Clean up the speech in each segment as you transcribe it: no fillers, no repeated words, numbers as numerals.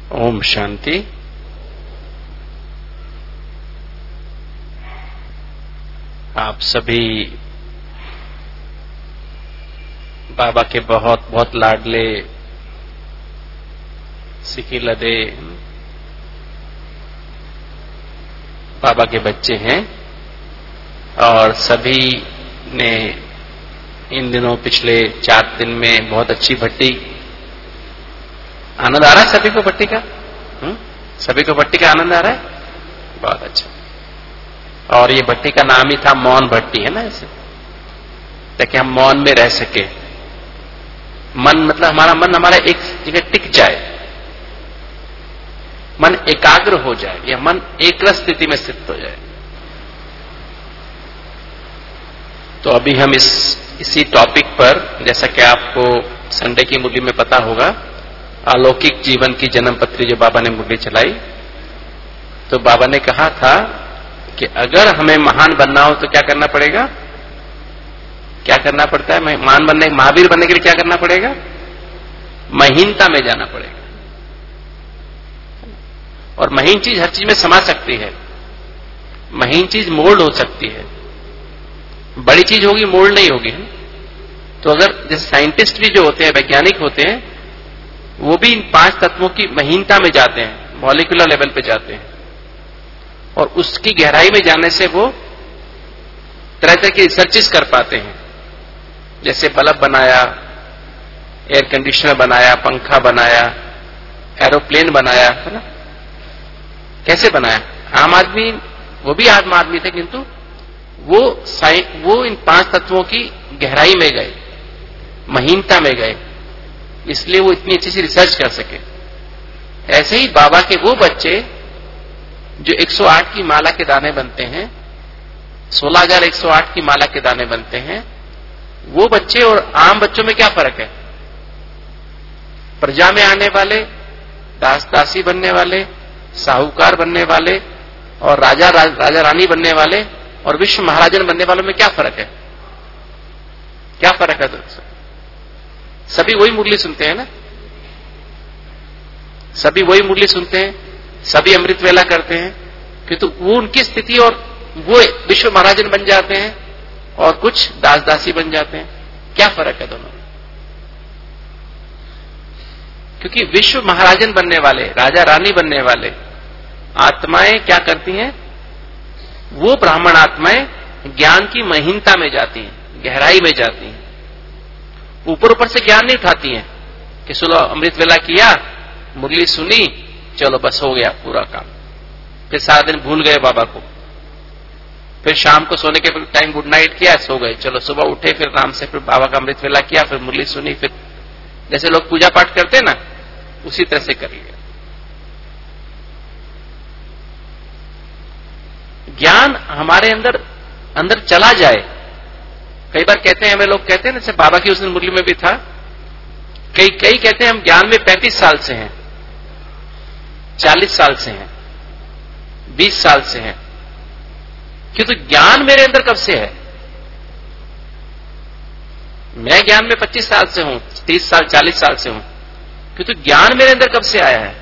ओम शांति। आप सभी बाबा के बहुत बहुत लाडले सिखी लदे बाबा के बच्चे हैं और सभी ने इन दिनों पिछले 4 दिन में बहुत अच्छी भट्टी, आनंद आ रहा है सभी को भट्टी का? सभी को भट्टी का आनंद आ रहा है? बहुत अच्छा। और ये भट्टी का नाम ही था मौन भट्टी, है ना, ऐसे ताकि हम मौन में रह सके। मन मतलब हमारा मन हमारा एक जगह टिक जाए, मन एकाग्र हो जाए या मन एकरस स्थिति में स्थित हो जाए। तो अभी हम इसी टॉपिक पर, जैसा कि आपको संडे की मुरली में पता होगा, अलौकिक जीवन की जन्म पत्री जो बाबा ने मुरली चलाई, तो बाबा ने कहा था कि अगर हमें महान बनना हो तो क्या करना पड़ेगा? क्या करना पड़ता है? महान बनने, महावीर बनने के लिए क्या करना पड़ेगा? महीनता में जाना पड़ेगा। और महीन चीज हर चीज में समा सकती है, महीन चीज मोल्ड हो सकती है, बड़ी चीज होगी मोल्ड नहीं होगी। तो अगर जैसे साइंटिस्ट भी जो होते हैं, वैज्ञानिक होते हैं, वो भी इन 5 तत्वों की महीनता में जाते हैं, मॉलिक्यूलर लेवल पे जाते हैं, और उसकी गहराई में जाने से वो तरह तरह की रिसर्चेस कर पाते हैं। जैसे बल्ब बनाया, एयर कंडीशनर बनाया, पंखा बनाया, एरोप्लेन बनाया, है ना? कैसे बनाया? आम आदमी, वो भी आम आदमी थे, किंतु वो इन 5 तत्वों की गहराई में गए, महीनता में गए, इसलिए वो इतनी अच्छी सी रिसर्च कर सके। ऐसे ही बाबा के वो बच्चे जो 108 की माला के दाने बनते हैं, 16,108 की माला के दाने बनते हैं, वो बच्चे और आम बच्चों में क्या फर्क है? प्रजा में आने वाले, दास दासी बनने वाले, साहूकार बनने वाले और राजा रानी बनने वाले और विश्व महाराजन बनने वालों में क्या फर्क है? क्या फर्क है? तो सभी वही मुरली सुनते हैं ना, सभी वही मुरली सुनते हैं, सभी अमृत वेला करते हैं, किंतु वो उनकी स्थिति और वो विश्व महाराजन बन जाते हैं और कुछ दास दासी बन जाते हैं। क्या फर्क है दोनों में? क्योंकि विश्व महाराजन बनने वाले, राजा रानी बनने वाले आत्माएं क्या करती हैं? वो ब्राह्मण आत्माएं ज्ञान की महीनता में जाती हैं, गहराई में जाती हैं, ऊपर ऊपर से ज्ञान नहीं उठाती हैं कि सुनो अमृत वेला किया, मुरली सुनी, चलो बस हो गया पूरा काम, फिर सारा दिन भूल गए बाबा को, फिर शाम को सोने के टाइम गुड नाइट किया, सो गए, चलो सुबह उठे, फिर आराम से फिर बाबा का अमृत वेला किया, फिर मुरली सुनी, फिर जैसे लोग पूजा पाठ करते हैं ना, उसी तरह से कर लिया। ज्ञान हमारे अंदर चला जाए। कई बार कहते हैं, हमें लोग कहते हैं ना, जैसे बाबा की उस दिन मुरली में भी था, कई कहते हैं हम ज्ञान में 35 साल से हैं, 40 साल से हैं, 20 साल से हैं, किंतु ज्ञान मेरे अंदर कब से है? मैं ज्ञान में 25 साल से हूं, 30 साल 40 साल से हूं, किंतु ज्ञान मेरे अंदर कब से आया है?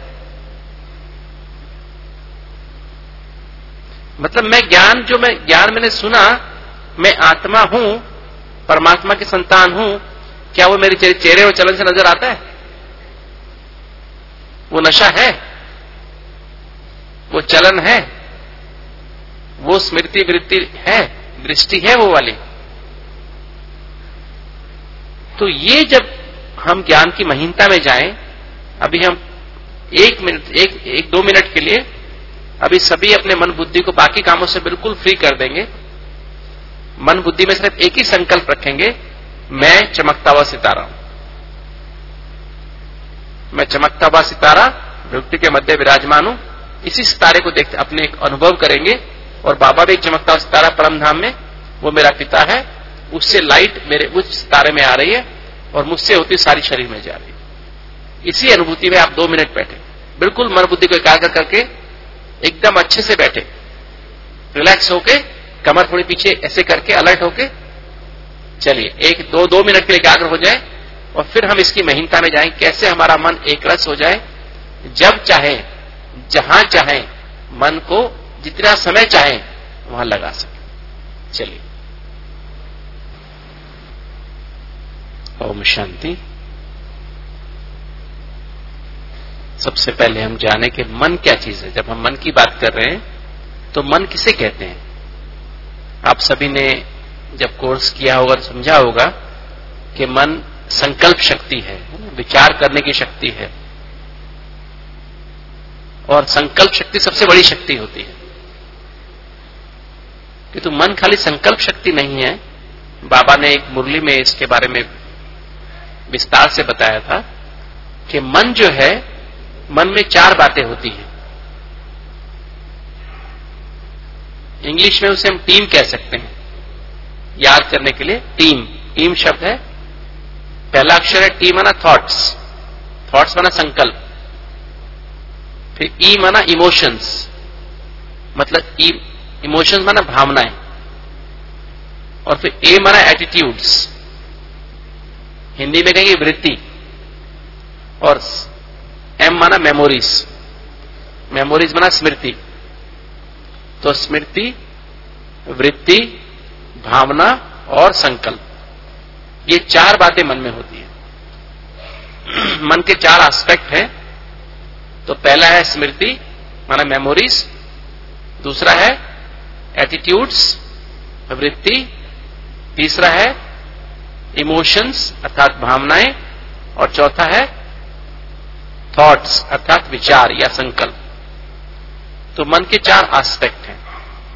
मतलब मैं ज्ञान मैंने सुना, मैं आत्मा हूं, परमात्मा की संतान हूं, क्या वो मेरे चेहरे और चलन से नजर आता है? वो नशा है, वो चलन है, वो स्मृति वृत्ति है, दृष्टि है वो वाली। तो ये जब हम ज्ञान की महीनता में जाएं, अभी हम 1-2 मिनट के लिए अभी सभी अपने मन बुद्धि को बाकी कामों से बिल्कुल फ्री कर देंगे, मन बुद्धि में सिर्फ एक ही संकल्प रखेंगे, मैं चमकता हुआ सितारा हूं, मैं चमकता हुआ सितारा भक्ति के मध्य विराजमान हूं। इसी सितारे को देखते अपने एक अनुभव करेंगे, और बाबा भी एक चमकता हुआ सितारा परम धाम में, वो मेरा पिता है, उससे लाइट मेरे उस सितारे में आ रही है और मुझसे होती सारी शरीर में जा रही है। इसी अनुभूति में आप 2 मिनट बैठे, बिल्कुल मन बुद्धि को एकाग्र करके एकदम अच्छे से बैठे, रिलैक्स होके, कमर थोड़ी पीछे ऐसे करके अलर्ट होके चलिए 1-2 मिनट के लिए एकाग्र हो जाए, और फिर हम इसकी महीनता में जाएं, कैसे हमारा मन एक रस हो जाए जब चाहे, जहां चाहे, मन को जितना समय चाहे वहां लगा सके। चलिए, ओम शांति। सबसे पहले हम जाने कि मन क्या चीज है। जब हम मन की बात कर रहे हैं तो मन किसे कहते हैं? आप सभी ने जब कोर्स किया होगा तो समझा होगा कि मन संकल्प शक्ति है, विचार करने की शक्ति है, और संकल्प शक्ति सबसे बड़ी शक्ति होती है। किंतु मन खाली संकल्प शक्ति नहीं है। बाबा ने एक मुरली में इसके बारे में विस्तार से बताया था कि मन जो है, मन में 4 बातें होती हैं। इंग्लिश में उसे हम टीम कह सकते हैं, याद करने के लिए। टीम शब्द है, पहला अक्षर है टी माना थॉट्स, थॉट्स माना संकल्प, फिर ई माना इमोशंस, मतलब इमोशंस माना भावनाएं, और फिर ए माना एटीट्यूड्स, हिंदी में कहेंगे वृत्ति, और एम माना मेमोरीज, मेमोरीज माना स्मृति। तो स्मृति, वृत्ति, भावना और संकल्प, ये 4 बातें मन में होती हैं। मन के 4 एस्पेक्ट हैं। तो पहला है स्मृति माना मेमोरीज, दूसरा है एटीट्यूड्स, वृत्ति, तीसरा है इमोशंस अर्थात भावनाएं, और चौथा है थॉट्स अर्थात विचार या संकल्प। तो मन के 4 एस्पेक्ट हैं।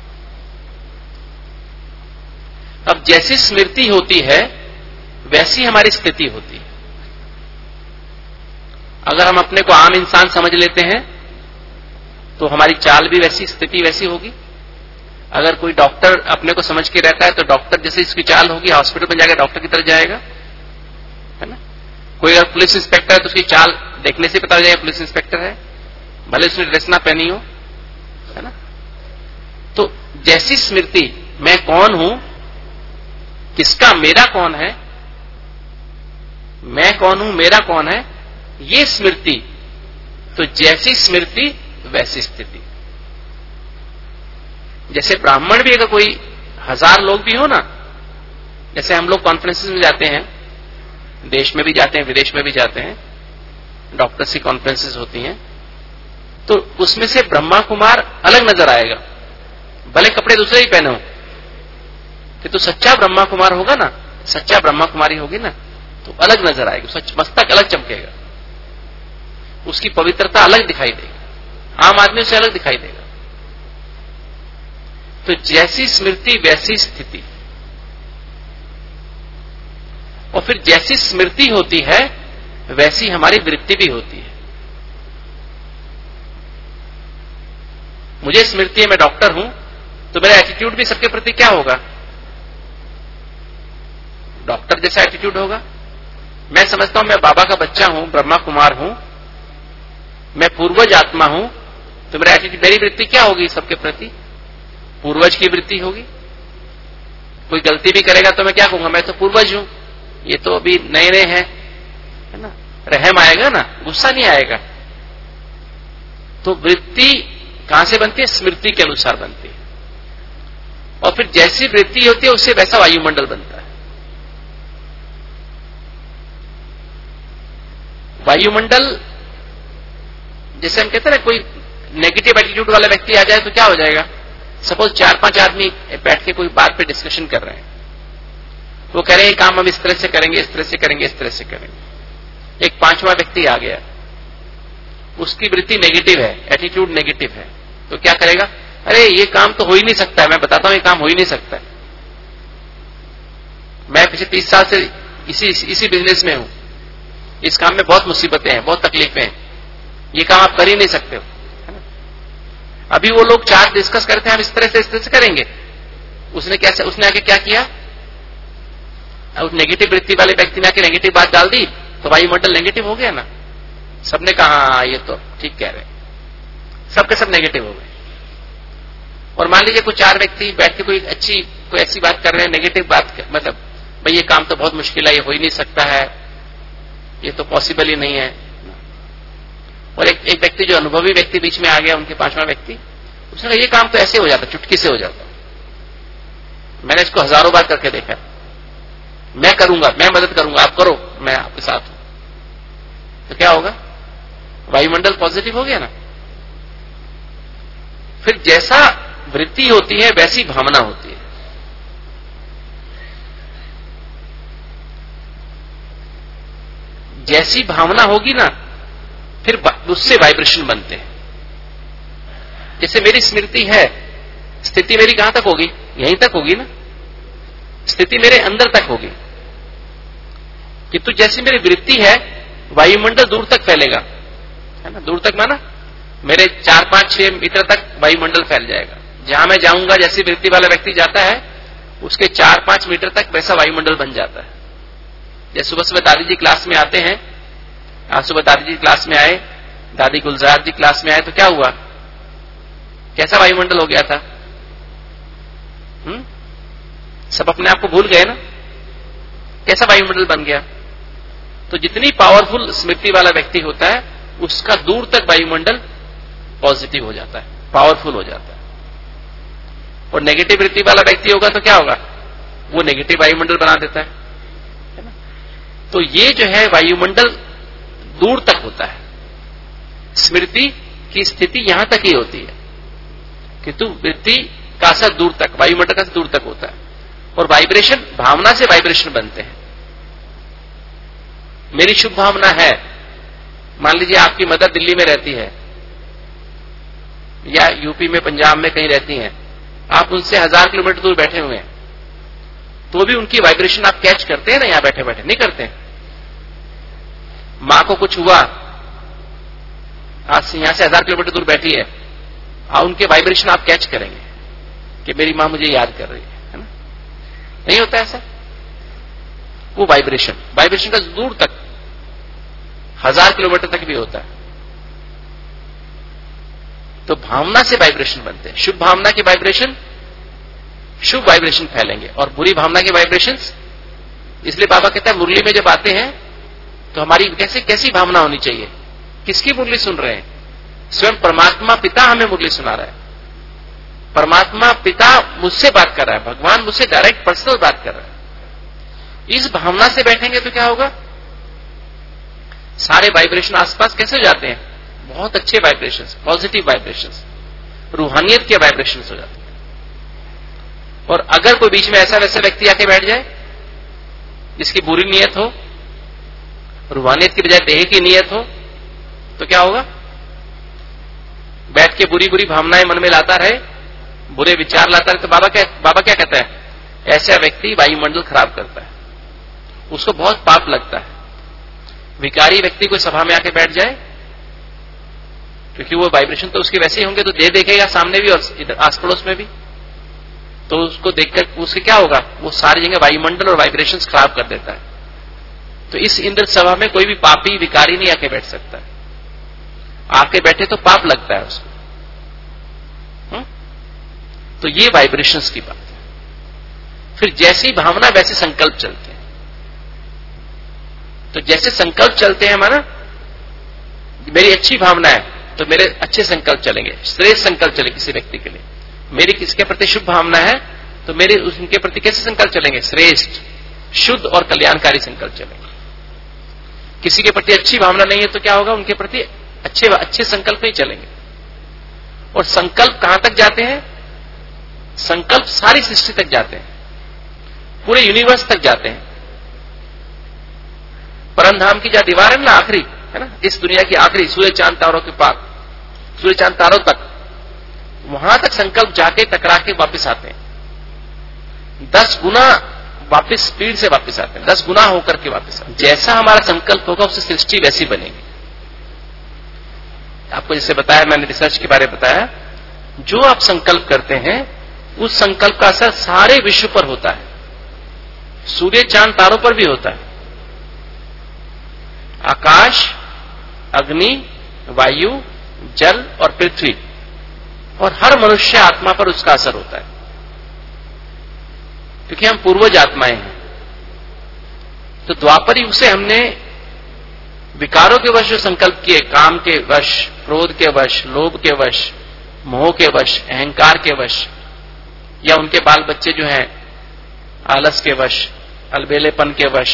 अब जैसी स्मृति होती है वैसी हमारी स्थिति होती है। अगर हम अपने को आम इंसान समझ लेते हैं तो हमारी चाल भी वैसी, स्थिति वैसी होगी। अगर कोई डॉक्टर अपने को समझ के रहता है तो डॉक्टर जैसी इसकी चाल होगी, हॉस्पिटल में जाकर डॉक्टर की तरह जाएगा, है ना। कोई अगर पुलिस इंस्पेक्टर है तो उसकी चाल देखने से पता हो जाएगा पुलिस इंस्पेक्टर है, भले उसने ड्रेस ना पहनी हो, है ना। तो जैसी स्मृति, मैं कौन हूं, किसका, मेरा कौन है, मैं कौन हूं, मेरा कौन है, ये स्मृति। तो जैसी स्मृति वैसी स्थिति। जैसे ब्राह्मण भी, अगर कोई 1000 लोग भी हो ना, जैसे हम लोग कॉन्फ्रेंसेस में जाते हैं, देश में भी जाते हैं, विदेश में भी जाते हैं, डॉक्टर्स की कॉन्फ्रेंसेस होती हैं, तो उसमें से ब्रह्मा कुमार अलग नजर आएगा, भले कपड़े दूसरे ही पहने हो। कि तो सच्चा ब्रह्मा कुमार होगा ना, सच्चा ब्रह्मा कुमारी होगी ना, तो अलग नजर आएगी, सच मस्तक अलग चमकेगा, उसकी पवित्रता अलग दिखाई देगी, आम आदमी से अलग दिखाई देगा। तो जैसी स्मृति वैसी स्थिति। और फिर जैसी स्मृति होती है वैसी हमारी वृत्ति भी होती है। मुझे स्मृति है मैं डॉक्टर हूं, तो मेरा एटीट्यूड भी सबके प्रति क्या होगा, डॉक्टर जैसा एटीट्यूड होगा। मैं समझता हूं मैं बाबा का बच्चा हूं, ब्रह्मा कुमार हूं, मैं पूर्वज आत्मा हूं, तो मेरा एटीट्यूड, मेरी वृत्ति क्या होगी सबके प्रति, पूर्वज की वृत्ति होगी। कोई गलती भी करेगा तो मैं क्या कहूंगा, मैं तो पूर्वज हूं, ये तो अभी नए नए हैं, है ना। रहम आएगा ना, गुस्सा नहीं आएगा। तो वृत्ति कहां से बनती है, स्मृति के अनुसार बनती है। और फिर जैसी वृत्ति होती है उससे वैसा वायुमंडल बनता है। वायुमंडल, जैसे हम कहते हैं ना, कोई नेगेटिव एटीट्यूड वाला व्यक्ति आ जाए तो क्या हो जाएगा। सपोज 4-5 आदमी बैठ के कोई बात पे डिस्कशन कर रहे हैं, वो कह रहे हैं काम हम इस तरह से करेंगे, इस तरह से करेंगे, इस तरह से करेंगे। एक 5वां व्यक्ति आ गया, उसकी वृत्ति नेगेटिव है, एटीट्यूड नेगेटिव है, तो क्या करेगा, अरे ये काम तो हो ही नहीं सकता है, मैं बताता हूं ये काम हो ही नहीं सकता है, मैं पिछले 30 साल से इसी बिजनेस में हूं, इस काम में बहुत मुसीबतें हैं, बहुत तकलीफें हैं, ये काम आप कर ही नहीं सकते हो। अभी वो लोग 4 डिस्कस करते हैं, हम इस तरह से करेंगे। उसने आके क्या किया, उस नेगेटिव वृत्ति वाले व्यक्ति ने आके नेगेटिव बात डाल दी, तो वायुमंडल नेगेटिव हो गया ना। सबने कहा हाँ ये तो ठीक कह रहे, सबके सब नेगेटिव हो गए। और मान लीजिए कोई 4 व्यक्ति बैठ के कोई ऐसी बात कर रहे हैं, नेगेटिव बात मतलब भाई ये काम तो बहुत मुश्किल है, ये हो ही नहीं सकता है, ये तो पॉसिबल ही नहीं है। और एक व्यक्ति जो अनुभवी व्यक्ति बीच में आ गया, उनके 5वां व्यक्ति, उसने कहा ये काम तो ऐसे हो जाता, चुटकी से हो जाता, मैंने इसको हजारों बार करके देखा, मैं करूंगा, मैं मदद करूंगा, आप करो, मैं आपके साथ हूं। तो क्या होगा? वायुमंडल पॉजिटिव हो गया ना। फिर जैसा वृत्ति होती है वैसी भावना होती है। जैसी भावना होगी ना, फिर उससे वाइब्रेशन बनते हैं। जैसे मेरी स्मृति है, स्थिति मेरी कहां तक होगी? यहीं तक होगी ना, स्थिति मेरे अंदर तक होगी। किंतु जैसी मेरी वृत्ति है, वायुमंडल दूर तक फैलेगा, है ना। दूर तक माना मेरे 4, 5, 6 मीटर तक वायुमंडल फैल जाएगा। जहां मैं जाऊंगा, जैसी वृत्ति वाला व्यक्ति जाता है, उसके 4, 5 मीटर तक वैसा वायुमंडल बन जाता है। जैसे सुबह सुबह दादी जी क्लास में आते हैं, आज सुबह दादी जी क्लास में आए, दादी गुलजार जी क्लास में आए, तो क्या हुआ? कैसा वायुमंडल हो गया था? सब अपने आप को भूल गए ना, कैसा वायुमंडल बन गया? तो जितनी पावरफुल स्मृति वाला व्यक्ति होता है, उसका दूर तक वायुमंडल पॉजिटिव हो जाता है, पावरफुल हो जाता है। और नेगेटिव वृत्ति वाला व्यक्ति होगा तो क्या होगा? वो नेगेटिव वायुमंडल बना देता है ना। तो ये जो है वायुमंडल दूर तक होता है, स्मृति की स्थिति यहां तक ही होती है, किंतु वृत्ति का असर दूर तक, वायुमंडल का दूर तक होता है। और वाइब्रेशन, भावना से वाइब्रेशन बनते हैं। मेरी शुभ भावना है, मान लीजिए आपकी मदर दिल्ली में रहती है या यूपी में, पंजाब में कहीं रहती हैं, आप उनसे 1000 किलोमीटर दूर बैठे हुए हैं, तो भी उनकी वाइब्रेशन आप कैच करते हैं ना, यहां बैठे बैठे? नहीं करते हैं। मां को कुछ हुआ, आज यहां से 1000 किलोमीटर दूर बैठी है, उनके वाइब्रेशन आप कैच करेंगे कि मेरी मां मुझे याद कर रही है ना। नहीं होता ऐसा? वो वाइब्रेशन का दूर तक, 1000 किलोमीटर तक भी होता है। तो भावना से वाइब्रेशन बनते हैं। शुभ भावना की वाइब्रेशन, शुभ वाइब्रेशन फैलेंगे, और बुरी भावना के वाइब्रेशंस, इसलिए बाबा कहता है मुरली में जब आते हैं तो हमारी कैसी भावना होनी चाहिए? किसकी मुरली सुन रहे हैं? स्वयं परमात्मा पिता हमें मुरली सुना रहा है। परमात्मा पिता मुझसे बात कर रहा है, भगवान मुझसे डायरेक्ट पर्सनल बात कर रहा है। इस भावना से बैठेंगे तो क्या होगा? सारे वाइब्रेशन आसपास कैसे हो जाते हैं? बहुत अच्छे वाइब्रेशंस, पॉजिटिव वाइब्रेशंस, रूहानियत के वाइब्रेशंस हो जाते हैं। और अगर कोई बीच में ऐसा वैसा व्यक्ति आके बैठ जाए जिसकी बुरी नीयत हो, रूहानियत की बजाय देह की नीयत हो, तो क्या होगा? बैठ के बुरी बुरी भावनाएं मन में लाता रहे, बुरे विचार लाता रहे, तो बाबा क्या कहता है? ऐसा व्यक्ति वायुमंडल खराब करता है, उसको बहुत पाप लगता है। विकारी व्यक्ति कोई सभा में आके बैठ जाए, क्योंकि वो वाइब्रेशन तो उसके वैसे ही होंगे, तो दे देखेगा सामने भी और इधर आस पड़ोस में भी, तो उसको देखकर उसके क्या होगा? वो सारी जगह वायुमंडल और वाइब्रेशंस खराब कर देता है। तो इस इंद्र सभा में कोई भी पापी विकारी नहीं आके बैठ सकता है। आके बैठे तो पाप लगता है उसको। तो ये वाइब्रेशंस की बात है। फिर जैसी भावना वैसे संकल्प चलते हैं। तो जैसे संकल्प चलते हैं, माना मेरी अच्छी भावना है तो मेरे अच्छे संकल्प चलेंगे, श्रेष्ठ संकल्प चलेंगे किसी व्यक्ति के लिए। मेरी किसके प्रति शुभ भावना है तो मेरे उनके प्रति कैसे संकल्प चलेंगे? श्रेष्ठ, शुद्ध और कल्याणकारी संकल्प चलेंगे। किसी के प्रति अच्छी भावना नहीं है तो क्या होगा? उनके प्रति अच्छे संकल्प नहीं चलेंगे। और संकल्प कहां तक जाते हैं? संकल्प सारी सृष्टि तक जाते हैं, पूरे यूनिवर्स तक जाते हैं। परमधाम की जो दीवार है ना, आखिरी है ना, इस दुनिया की आखिरी, सूर्य चांद तारों के पार, सूर्य चांद तारों तक, वहां तक संकल्प जाके टकरा के वापिस आते हैं। 10 गुना वापिस स्पीड से वापिस आते हैं, 10 गुना होकर के वापिस आते हैं। जैसा हमारा संकल्प होगा उससे सृष्टि वैसी बनेगी। आपको जैसे बताया, मैंने रिसर्च के बारे में बताया, जो आप संकल्प करते हैं उस संकल्प का असर सारे विश्व पर होता है, सूर्य चांद तारों पर भी होता है। आकाश, अग्नि, वायु, जल और पृथ्वी, और हर मनुष्य आत्मा पर उसका असर होता है, क्योंकि हम पूर्वज आत्माएं हैं। तो द्वापर युग से हमने विकारों के वश जो संकल्प किए, काम के वश, क्रोध के वश, लोभ के वश, मोह के वश, अहंकार के वश, या उनके बाल बच्चे जो हैं आलस के वश, अलबेलेपन के वश,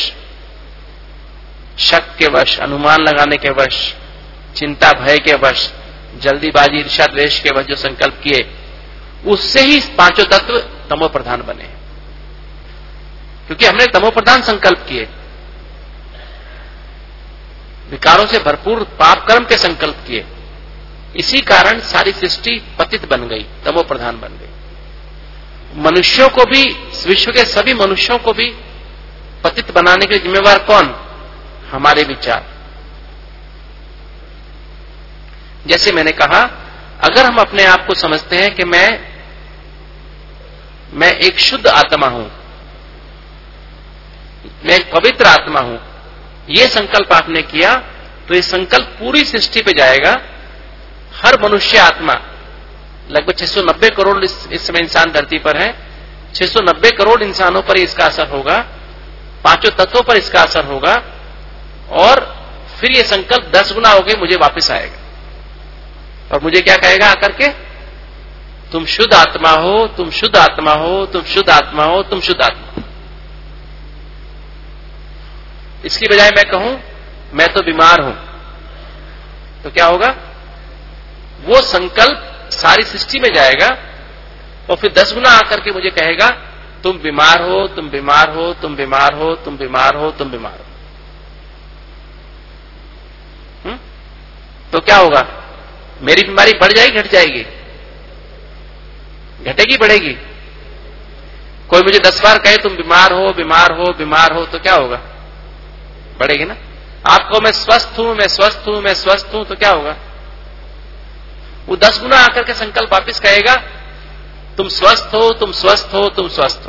शक के वश, अनुमान लगाने के वश, चिंता भय के वश, जल्दीबाजी ईर्ष्या द्वेष के वश जो संकल्प किए, उससे ही पांचों तत्व तमो प्रधान बने। क्योंकि हमने तमो प्रधान संकल्प किए, विकारों से भरपूर पाप कर्म के संकल्प किए, इसी कारण सारी सृष्टि पतित बन गई, तमो प्रधान बन गई। मनुष्यों को भी, विश्व के सभी मनुष्यों को भी पतित बनाने के जिम्मेवार कौन? हमारे विचार। जैसे मैंने कहा, अगर हम अपने आप को समझते हैं कि मैं एक शुद्ध आत्मा हूं, मैं एक पवित्र आत्मा हूं, यह संकल्प आपने किया, तो यह संकल्प पूरी सृष्टि पे जाएगा। हर मनुष्य आत्मा, लगभग 690 करोड़ इस समय इंसान धरती पर है, 690 करोड़ इंसानों पर इसका असर होगा, पांचों तत्वों पर इसका असर होगा, और फिर यह संकल्प 10 गुना होकर मुझे वापस आएगा और मुझे क्या कहेगा आकर के? तुम शुद्ध आत्मा हो, तुम शुद्ध आत्मा हो, तुम शुद्ध आत्मा हो, तुम शुद्ध आत्मा हो। इसकी बजाय मैं कहूं मैं तो बीमार हूं, तो क्या होगा? वो संकल्प सारी सृष्टि में जाएगा और फिर 10 गुना आकर के मुझे कहेगा तुम बीमार हो, तुम बीमार हो, तुम बीमार हो, तुम बीमार हो, तुम बीमार हो। तो क्या होगा? मेरी बीमारी बढ़ जाएगी, घट जाएगी? घटेगी, बढ़ेगी? कोई मुझे 10 बार कहे तुम बीमार हो, बीमार हो, बीमार हो, तो क्या होगा? बढ़ेगी ना। आपको मैं स्वस्थ हूं, मैं स्वस्थ हूं, मैं स्वस्थ हूं, तो क्या होगा? वो 10 गुना आकर के संकल्प वापिस कहेगा तुम स्वस्थ हो, तुम स्वस्थ हो, तुम स्वस्थ हो।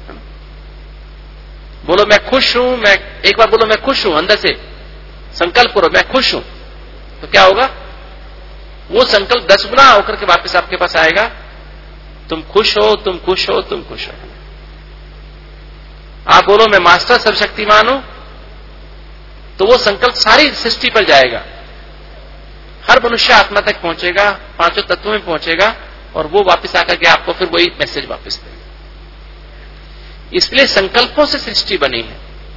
बोलो मैं खुश हूं, मैं एक बार बोलो मैं खुश हूं, अंदर से संकल्प करो मैं खुश हूं, तो क्या होगा? वो संकल्प 10 गुना होकर के वापस आपके पास आएगा, तुम खुश हो, तुम खुश हो, तुम खुश हो। आप बोलो मैं मास्टर सर्वशक्तिमान हूं, तो वो संकल्प सारी सृष्टि पर जाएगा, हर मनुष्य आत्मा तक पहुंचेगा, पांचों तत्वों में पहुंचेगा, और वो वापस आकर के आपको फिर वही मैसेज वापस देगा। इसलिए संकल्पों से सृष्टि बनी है।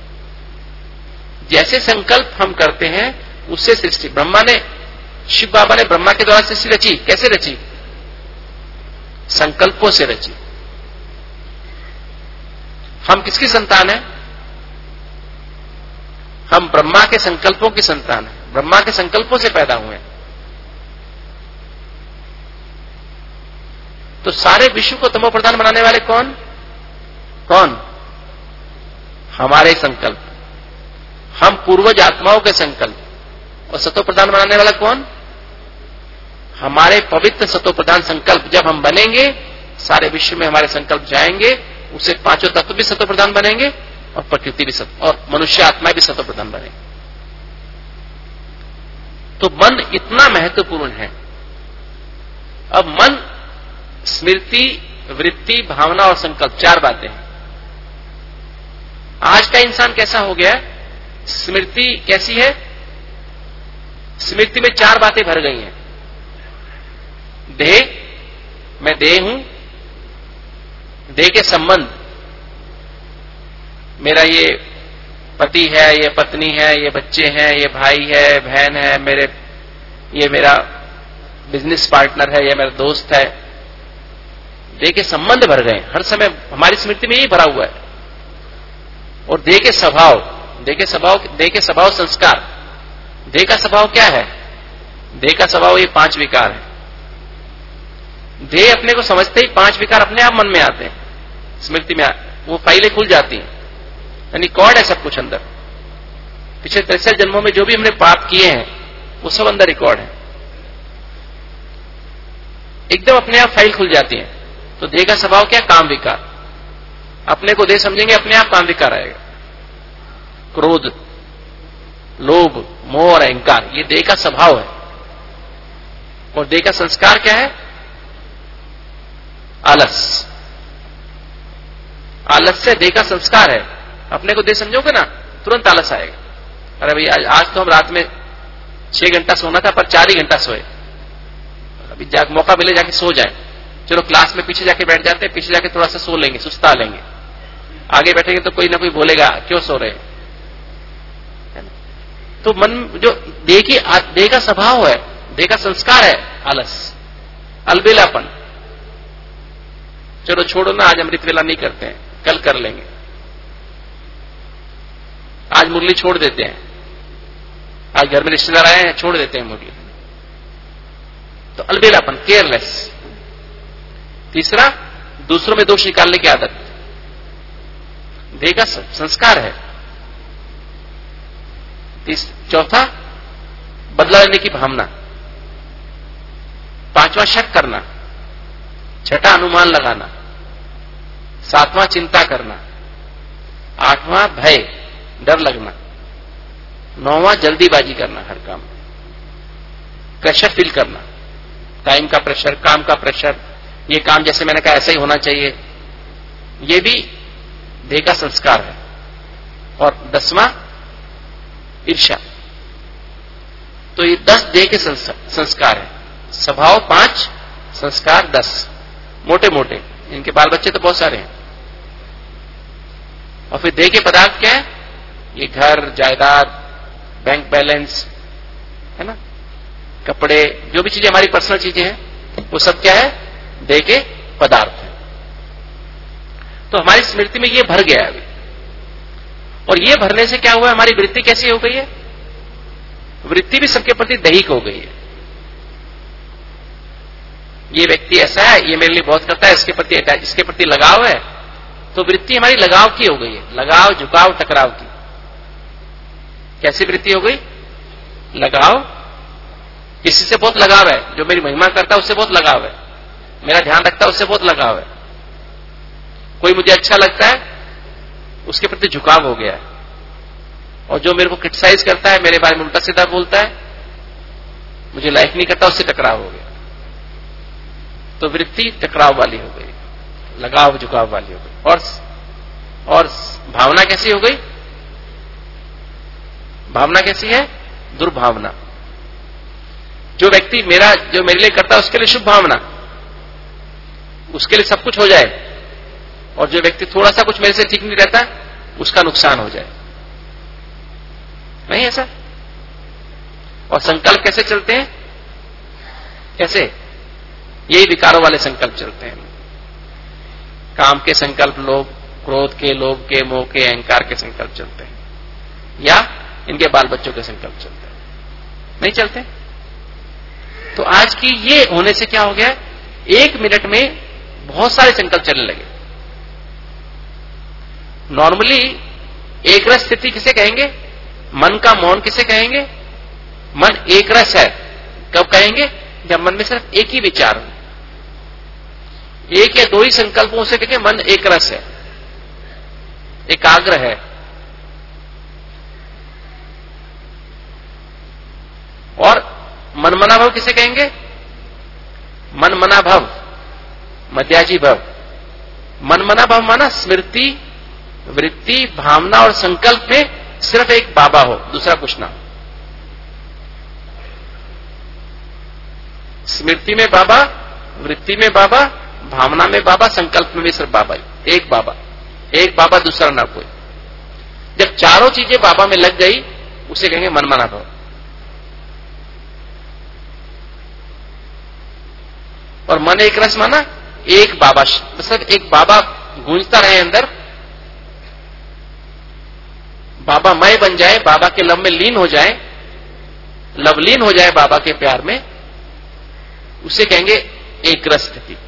जैसे संकल्प हम करते हैं उससे सृष्टि, ब्रह्मा ने, शिव बाबा ने ब्रह्मा के द्वारा सृष्टि रची। कैसे रची? संकल्पों से रची। हम किसकी संतान है? हम ब्रह्मा के संकल्पों की संतान है, ब्रह्मा के संकल्पों से पैदा हुए। तो सारे विश्व को तमो प्रधान बनाने वाले कौन? कौन? हमारे संकल्प, हम पूर्वज आत्माओं के संकल्प। और सतो प्रधान बनाने वाला कौन? हमारे पवित्र सतो प्रधान संकल्प। जब हम बनेंगे, सारे विश्व में हमारे संकल्प जाएंगे, उससे पांचों तत्व भी सतो प्रधान बनेंगे और प्रकृति भी और मनुष्य आत्मा भी सतो प्रधान बनेंगे। तो मन इतना महत्वपूर्ण है। अब मन, स्मृति, वृत्ति, भावना और संकल्प, 4 बातें हैं। आज का इंसान कैसा हो गया है? स्मृति कैसी है? स्मृति में 4 बातें भर गई हैं। देह, मैं देह हूं, देह के संबंध, मेरा ये पति है, ये पत्नी है, ये बच्चे हैं, ये भाई है, बहन है, ये मेरा बिजनेस पार्टनर है, ये मेरा दोस्त है। देह के संबंध भर गए, हर समय हमारी स्मृति में यही भरा हुआ है। और देह के स्वभाव, देह के स्वभाव संस्कार। देह का स्वभाव क्या है? देह का स्वभाव ये 5 विकार है। देह अपने को समझते ही 5 विकार अपने आप मन में आते हैं, स्मृति में वो फाइलें खुल जाती हैं, यानी रिकॉर्ड है सब कुछ अंदर। पिछले 63 जन्मों में जो भी हमने पाप किए हैं वो सब अंदर रिकॉर्ड है, एकदम अपने आप फाइल खुल जाती है। तो देह का स्वभाव क्या? काम विकार। अपने को देह समझेंगे, अपने आप काम विकार आएगा। क्रोध, लोभ, मोह और अहंकार, ये देह का स्वभाव है। और देह का संस्कार क्या है? आलस। आलस से देह का संस्कार है। अपने को देह समझोगे ना, तुरंत आलस आएगा। अरे भैया आज तो हम रात में 6 घंटा सोना था पर 4 ही घंटा सोए, अभी मौका मिले जाके सो जाए। चलो क्लास में पीछे जाके बैठ जाते हैं, पीछे जाके थोड़ा सा सो लेंगे, सुस्ता लेंगे, आगे बैठेंगे तो कोई ना कोई बोलेगा क्यों सो रहे हैं। तो मन जो देह का स्वभाव है, देह का संस्कार है आलस, अलबेलापन। चलो छोड़ो ना, आज अमृत वेला नहीं करते हैं, कल कर लेंगे, आज मुरली छोड़ देते हैं, आज घर में रिश्तेदार आए हैं छोड़ देते हैं मुरली। तो अलबेलापन, केयरलेस। तीसरा, दूसरों में दोष निकालने की आदत, देह का संस्कार है। चौथा, बदला लेने की भावना। पांचवा, शक करना। छठा, अनुमान लगाना। सातवां, चिंता करना। आठवां, भय, डर लगना। नौवां, जल्दीबाजी करना हर काम में। प्रेशर फील करना, टाइम का प्रेशर, काम का प्रेशर, ये काम जैसे मैंने कहा ऐसा ही होना चाहिए, ये भी देह का संस्कार है। और 10वां, ईर्ष्या। तो ये 10 देह के संस्कार है। स्वभाव 5, संस्कार 10, मोटे मोटे। इनके बाल बच्चे तो बहुत सारे हैं। और फिर देह के पदार्थ क्या है? ये घर, जायदाद, बैंक बैलेंस, है ना, कपड़े, जो भी चीजें हमारी पर्सनल चीजें हैं वो सब क्या है? देह के पदार्थ है। तो हमारी स्मृति में ये भर गया है अभी। और ये भरने से क्या हुआ? हमारी वृत्ति कैसी हो गई है? वृत्ति भी सबके प्रति दैहिक हो गई है। ये व्यक्ति ऐसा है, ये मेरे लिए बहुत करता है, इसके प्रति लगाव है, तो वृत्ति हमारी लगाव की हो गई है। लगाव, झुकाव, टकराव की। कैसी वृत्ति हो गई? लगाव, किसी से बहुत लगाव है, जो मेरी महिमा करता है उससे बहुत लगाव है, मेरा ध्यान रखता है उससे बहुत लगाव है, कोई मुझे अच्छा लगता है उसके प्रति झुकाव हो गया है, और जो मेरे को क्रिटिसाइज करता है, मेरे बारे में उल्टा सीधा बोलता है, मुझे लाइक नहीं करता, उससे टकराव हो गया। तो वृत्ति टकराव वाली हो गई, लगाव झुकाव वाली हो गई। और भावना कैसी हो गई? भावना कैसी है? दुर्भावना। जो व्यक्ति जो मेरे लिए करता है उसके लिए शुभ भावना, उसके लिए सब कुछ हो जाए, और जो व्यक्ति थोड़ा सा कुछ मेरे से ठीक नहीं रहता उसका नुकसान हो जाए, नहीं ऐसा? और संकल्प कैसे चलते हैं? कैसे? यही विकारों वाले संकल्प चलते हैं। काम के संकल्प, लोभ, क्रोध के, लोभ के, मोह के, अहंकार के संकल्प चलते हैं, या इनके बाल बच्चों के संकल्प चलते हैं, नहीं चलते। तो आज की ये होने से क्या हो गया? 1 मिनट में बहुत सारे संकल्प चलने लगे। नॉर्मली एक रस स्थिति किसे कहेंगे? मन का मौन किसे कहेंगे? मन एक रस है। कब कहेंगे? जब मन में सिर्फ एक ही विचार हो, 1 या 2 ही संकल्पों से कहेंगे मन एक रस है, एकाग्र है। और मनमना भव किसे कहेंगे? मनमना भव, मध्याजी भव। मनमना भव माना स्मृति, वृत्ति, भावना और संकल्प में सिर्फ एक बाबा हो, दूसरा कुछ ना हो। स्मृति में बाबा, वृत्ति में बाबा, भावना में बाबा, संकल्प में भी सिर्फ बाबा ही। एक बाबा, दूसरा ना कोई। जब चारों चीजें बाबा में लग गई उसे कहेंगे मनमना भव। और मन एक रस माना एक बाबा, मतलब एक बाबा गूंजता रहे अंदर, बाबा मय बन जाए, बाबा के लब में लीन हो जाए, लवलीन हो जाए बाबा के प्यार में, उसे कहेंगे एक रस स्थिति।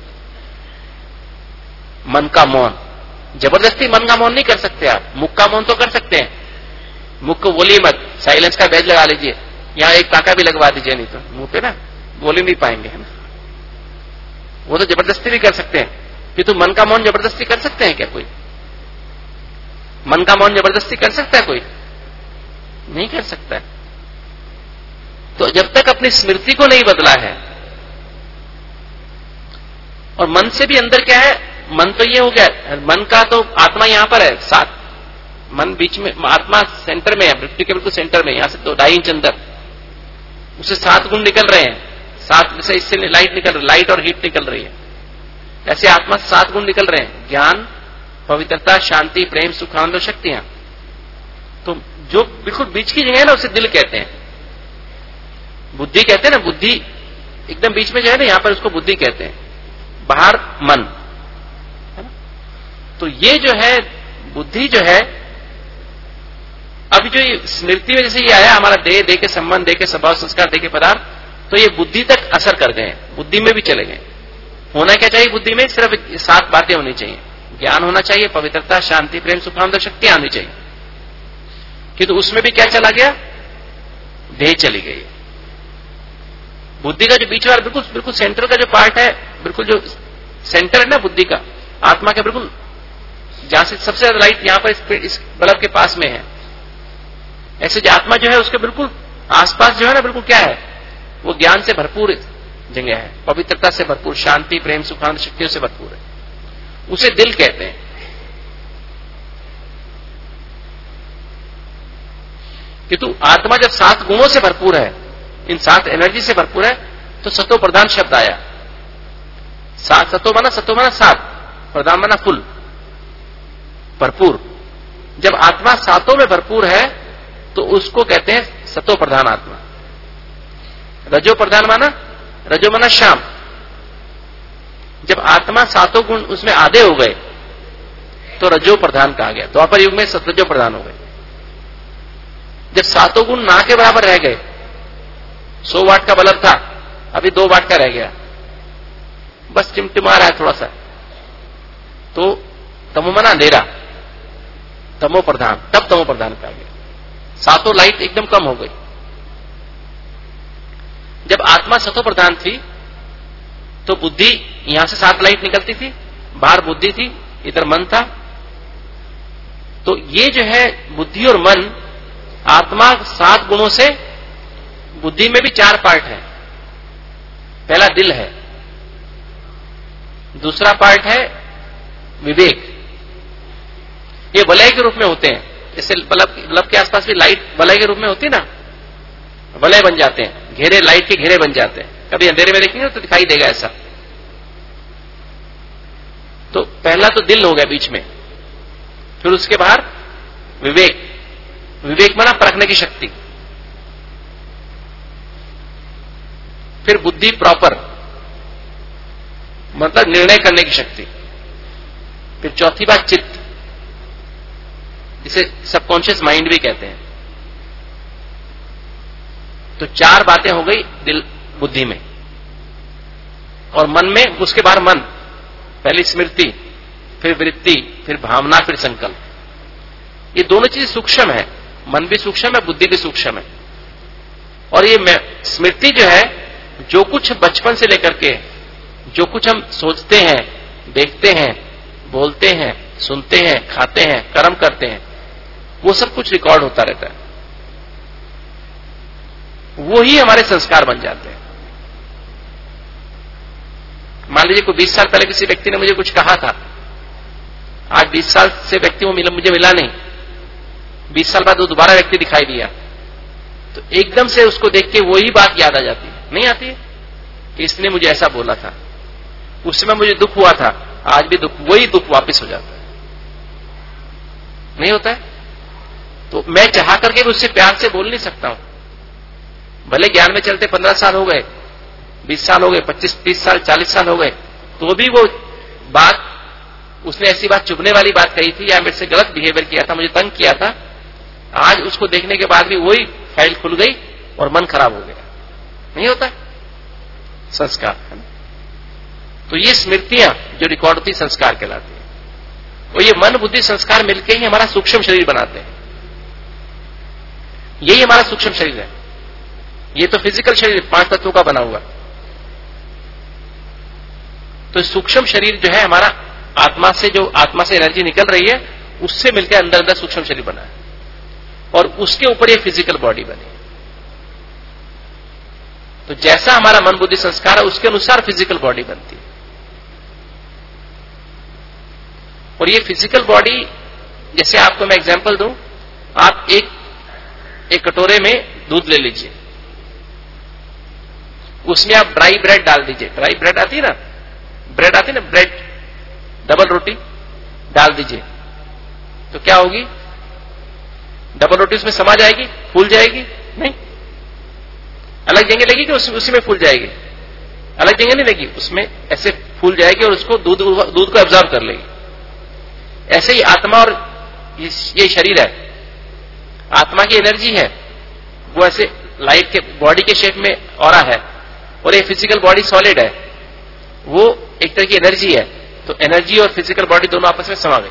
मन का मौन, जबरदस्ती मन का मौन नहीं कर सकते आप, मुख का मौन तो कर सकते हैं। मुख को बोलिए मत, साइलेंस का बैज लगा लीजिए, यहां एक टाका भी लगवा दीजिए, नहीं तो मुंह पे ना बोल ही नहीं पाएंगे, है ना। वो तो जबरदस्ती भी कर सकते हैं, कि तुम मन का मौन जबरदस्ती कर सकते हैं क्या? कोई मन का मौन जबरदस्ती कर सकता है? कोई नहीं कर सकता है। तो जब तक अपनी स्मृति को नहीं बदला है, और मन से भी अंदर क्या है, मन तो ये हो गया, मन का तो आत्मा यहां पर है साथ, मन बीच में, आत्मा सेंटर में है, पृथ्वी के बिल्कुल सेंटर में, यहां से 2.5 इंच अंदर, उससे 7 गुण निकल रहे हैं, 7 से इससे लाइट निकल रही, लाइट और हीट निकल रही है। ऐसे आत्मा से 7 गुण निकल रहे हैं, ज्ञान, पवित्रता, शांति, प्रेम, सुख, आनंद और शक्तियां। तो जो बिल्कुल बीच की जगह है ना, उसे दिल कहते हैं। बुद्धि कहते हैं ना, बुद्धि एकदम बीच में जो है ना, यहां पर उसको बुद्धि कहते हैं, बाहर मन है ना। तो ये जो है बुद्धि जो है, अभी जो ये स्मृति में जैसे ये आया हमारा देह, देह के संबंध, देह के स्वभाव संस्कार, देह के पदार्थ, तो ये बुद्धि तक असर कर गए, बुद्धि में भी चले गए। होना क्या चाहिए बुद्धि में? सिर्फ 7 बातें होनी चाहिए, ज्ञान होना चाहिए, पवित्रता, शांति, प्रेम, सुख, आनंद, शक्ति आनी चाहिए। किंतु उसमें भी क्या चला गया? देह चली गई। बुद्धि का जो बीच वाला बिल्कुल बिल्कुल सेंटर का जो पार्ट है, बिल्कुल जो सेंटर है ना बुद्धि का, आत्मा के बिल्कुल जहां से सबसे ज्यादा लाइट यहां पर इस बल्ब के पास में है, ऐसे जो आत्मा जो है उसके बिल्कुल आसपास जो है ना, बिल्कुल क्या है, वो ज्ञान से भरपूर जगह है, पवित्रता से भरपूर, शांति, प्रेम, सुख, आनंद, शक्तियों से भरपूर है। उसे दिल कहते हैं। किंतु आत्मा जब 7 गुणों से भरपूर है, इन 7 एनर्जी से भरपूर है, तो सतो प्रधान शब्द आया। सतो माना 7, प्रधान माना फुल, भरपूर। जब आत्मा 7 में भरपूर है तो उसको कहते हैं सतो प्रधान आत्मा। रजो प्रधान माना, रजो माना शाम। जब आत्मा 7 गुण उसमें आधे हो गए तो रजो प्रधान कहा गया। द्वापर युग में सतरजो प्रधान हो गए। जब 7 गुण ना के बराबर रह गए, 100 वाट का बल्ब था, अभी 2 वाट का रह गया, बस टिमटिमा रहा है थोड़ा सा, तो तमो माना अंधेरा, तमो प्रधान, तब तमो प्रधान कहा गया। 7 लाइट एकदम कम हो गई। जब आत्मा सतो प्रधान थी तो बुद्धि, यहां से 7 लाइट निकलती थी, बाहर बुद्धि थी, इधर मन था। तो ये जो है बुद्धि और मन, आत्मा 7 गुणों से, बुद्धि में भी 4 पार्ट है। पहला दिल है, दूसरा पार्ट है विवेक। ये वलय के रूप में होते हैं, जैसे बल्ब के आसपास भी लाइट वलय के रूप में होती है ना, वलय बन जाते हैं, घेरे, लाइट के घेरे बन जाते हैं। कभी अंधेरे में देखेंगे तो दिखाई देगा ऐसा। तो पहला तो दिल हो गया बीच में, फिर उसके बाहर विवेक, विवेक माना परखने की शक्ति, फिर बुद्धि प्रॉपर मतलब निर्णय करने की शक्ति, फिर चौथी बात चित्त, जिसे सबकॉन्शियस माइंड भी कहते हैं। तो 4 बातें हो गई दिल बुद्धि में, और मन में, उसके बाद मन, पहली स्मृति, फिर वृत्ति, फिर भावना, फिर संकल्प। ये दोनों चीजें सूक्ष्म है, मन भी सूक्ष्म है, बुद्धि भी सूक्ष्म है। और ये स्मृति जो है, जो कुछ बचपन से लेकर के जो कुछ हम सोचते हैं, देखते हैं, बोलते हैं, सुनते हैं, खाते हैं, कर्म करते हैं, वो सब कुछ रिकॉर्ड होता रहता है। वो ही हमारे संस्कार बन जाते हैं। मान लीजिए कोई 20 साल पहले किसी व्यक्ति ने मुझे कुछ कहा था, आज 20 साल से व्यक्ति वो मुझे मिला नहीं, 20 साल बाद वो दोबारा व्यक्ति दिखाई दिया, तो एकदम से उसको देख के वही बात याद आ जाती है, नहीं आती है कि इसने मुझे ऐसा बोला था, उस समय मुझे दुख हुआ था, आज भी दुख, वही दुख वापस हो जाता है, नहीं होता है। तो मैं चाह करके भी उससे प्यार से बोल नहीं सकता हूं, भले ज्ञान में चलते 15 साल हो गए, 20 साल हो गए, 25, 30 साल, 40 साल हो गए, तो भी वो बात, उसने ऐसी बात, चुभने वाली बात कही थी, या मेरे से गलत बिहेवियर किया था, मुझे तंग किया था, आज उसको देखने के बाद भी वही फाइल खुल गई और मन खराब हो गया, नहीं होता है। संस्कार है ना। तो ये स्मृतियां जो रिकॉर्ड होती संस्कार कहलाती है, और ये मन, बुद्धि, संस्कार मिलकर ही हमारा सूक्ष्म शरीर बनाते हैं। यही हमारा सूक्ष्म शरीर है। ये तो फिजिकल शरीर 5 तत्वों का बना हुआ, तो सूक्ष्म शरीर जो है हमारा, आत्मा से, जो आत्मा से एनर्जी निकल रही है, उससे मिलकर अंदर अंदर सूक्ष्म शरीर बना है, और उसके ऊपर ये फिजिकल बॉडी बनी। तो जैसा हमारा मन, बुद्धि, संस्कार है, उसके अनुसार फिजिकल बॉडी बनती है। और ये फिजिकल बॉडी जैसे आपको मैं एग्जांपल दूं, आप एक कटोरे में दूध ले लीजिए, उसमें आप ड्राई ब्रेड डाल दीजिए। ड्राई ब्रेड आती है ना, ब्रेड आती है ना, ब्रेड डबल रोटी डाल दीजिए, तो क्या होगी? डबल रोटी उसमें समा जाएगी, फूल जाएगी? नहीं। अलग जगह लगेगी, उसी में फूल जाएगी। अलग जगह नहीं लगी, उसमें ऐसे फूल जाएगी और उसको दूध को एब्जॉर्ब कर लेगी। ऐसे ही आत्मा और ये शरीर है, आत्मा की एनर्जी है, वो ऐसे लाइट के बॉडी के शेप में ऑरा है, और ये फिजिकल बॉडी सॉलिड है, वो एक तरह की एनर्जी है। तो एनर्जी और फिजिकल बॉडी दोनों आपस में समा गई।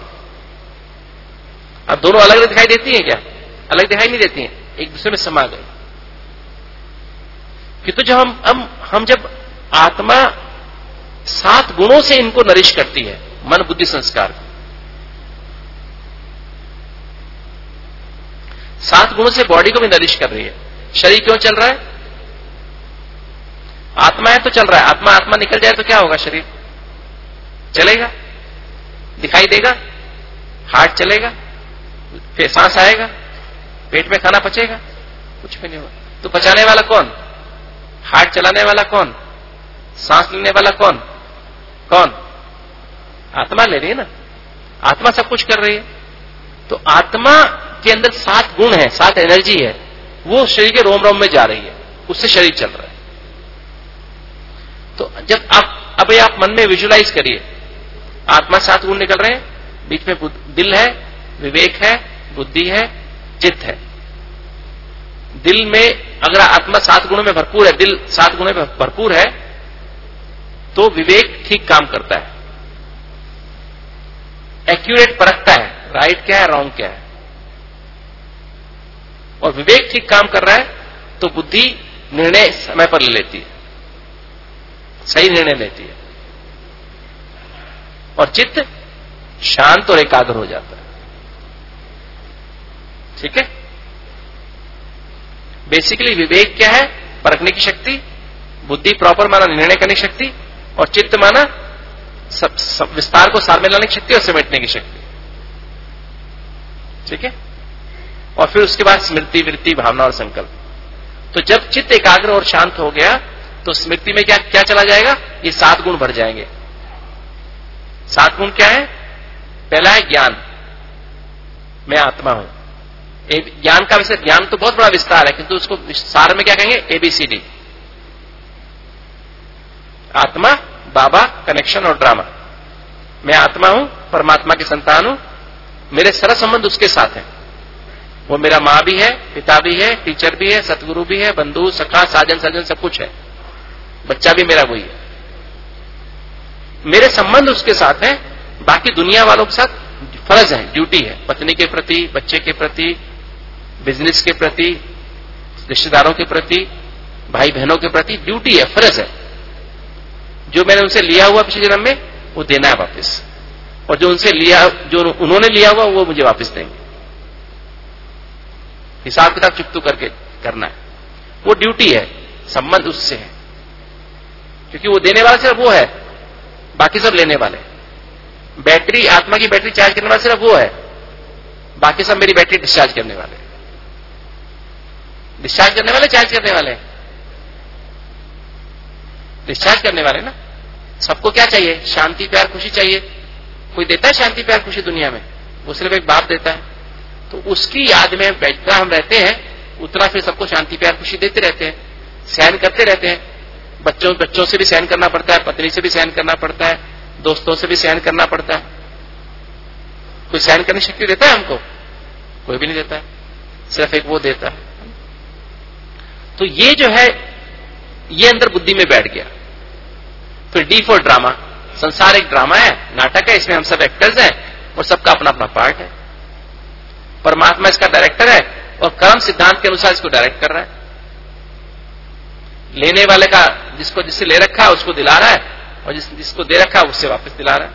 अब दोनों अलग अलग दिखाई देती हैं क्या? अलग दिखाई नहीं देती हैं, एक दूसरे में समा गए। किंतु जब हम जब आत्मा 7 गुणों से इनको नरिश करती है, मन बुद्धि संस्कार, 7 गुणों से बॉडी को भी नरिश कर रही है। शरीर क्यों चल रहा है? आत्मा है तो चल रहा है। आत्मा निकल जाए तो क्या होगा? शरीर चलेगा, दिखाई देगा, हार्ट चलेगा, फिर सांस आएगा, पेट में खाना पचेगा? कुछ भी नहीं होगा। तो पचाने वाला कौन? हार्ट चलाने वाला कौन? सांस लेने वाला कौन? आत्मा ले रही है ना, आत्मा सब कुछ कर रही है। तो आत्मा के अंदर 7 गुण है, 7 एनर्जी है, वो शरीर के रोम रोम में जा रही है, उससे शरीर चल रहा है। तो जब आप मन में विजुलाइज करिए, आत्मा 7 गुण निकल रहे हैं, बीच में दिल है, विवेक है, बुद्धि है, चित्त है। दिल में अगर आत्मा 7 गुणों में भरपूर है, दिल 7 गुणों में भरपूर है, तो विवेक ठीक काम करता है, एक्यूरेट परखता है, राइट क्या है, रॉन्ग क्या है। और विवेक ठीक काम कर रहा है तो बुद्धि निर्णय समय पर ले लेती है, सही निर्णय लेती है, और चित्त शांत और एकाग्र हो जाता है। ठीक है? बेसिकली विवेक क्या है? परखने की शक्ति, बुद्धि प्रॉपर माना निर्णय करने की शक्ति, और चित्त माना सब विस्तार को सार में लाने की शक्ति और समेटने की शक्ति। ठीक है? और फिर उसके बाद स्मृति, वृत्ति, भावना और संकल्प। तो जब चित्त एकाग्र और शांत हो गया तो स्मृति में क्या चला जाएगा? ये 7 गुण भर जाएंगे। 7 गुण क्या है? पहला है ज्ञान, मैं आत्मा हूं। ज्ञान का वैसे ज्ञान तो बहुत बड़ा विस्तार है, किंतु उसको सार में क्या कहेंगे? ABCD, आत्मा, बाबा, कनेक्शन और ड्रामा। मैं आत्मा हूं, परमात्मा की संतान हूं, मेरे सारा संबंध उसके साथ है। वो मेरा मां भी है, पिता भी है, टीचर भी है, सतगुरु भी है, बंधु, सखा, साजन, सजन सब कुछ है, बच्चा भी मेरा वही है। मेरे संबंध उसके साथ है, बाकी दुनिया वालों के साथ फर्ज है, ड्यूटी है, पत्नी के प्रति, बच्चे के प्रति, बिजनेस के प्रति, रिश्तेदारों के प्रति, भाई बहनों के प्रति ड्यूटी है, फर्ज है। जो मैंने उनसे लिया हुआ पिछले जन्म में वो देना है वापस, और जो उन्होंने लिया हुआ वो मुझे वापस देंगे। हिसाब किताब चुकतू करके करना है, वो ड्यूटी है, संबंध उससे है, क्योंकि वो देने वाला सिर्फ वो है, बाकी सब लेने वाले। बैटरी, आत्मा की बैटरी चार्ज करने वाला सिर्फ वो है, बाकी सब मेरी बैटरी डिस्चार्ज करने वाले। डिस्चार्ज करने वाले, चार्ज करने वाले, डिस्चार्ज करने वाले ना। सबको क्या चाहिए? शांति, प्यार, खुशी चाहिए। कोई देता है शांति, प्यार, खुशी दुनिया में? वो सिर्फ एक बाप देता है। तो उसकी याद में जितना हम रहते हैं उतना फिर सबको शांति, प्यार, खुशी देते रहते हैं, सहन करते रहते हैं। बच्चों से भी सहन करना पड़ता है, पत्नी से भी सहन करना पड़ता है, दोस्तों से भी सहन करना पड़ता है। कोई सहन करने की शक्ति देता है हमको? कोई भी नहीं देता है, सिर्फ एक वो देता है। तो ये जो है, ये अंदर बुद्धि में बैठ गया। फिर D फॉर ड्रामा, संसार एक ड्रामा है, नाटक है, इसमें हम सब एक्टर्स हैं और सबका अपना अपना पार्ट है। परमात्मा इसका डायरेक्टर है और कर्म सिद्धांत के अनुसार इसको डायरेक्ट कर रहा है। लेने वाले का, जिससे ले रखा है उसको दिला रहा है, और जिसको दे रखा है उससे वापस दिला रहा है।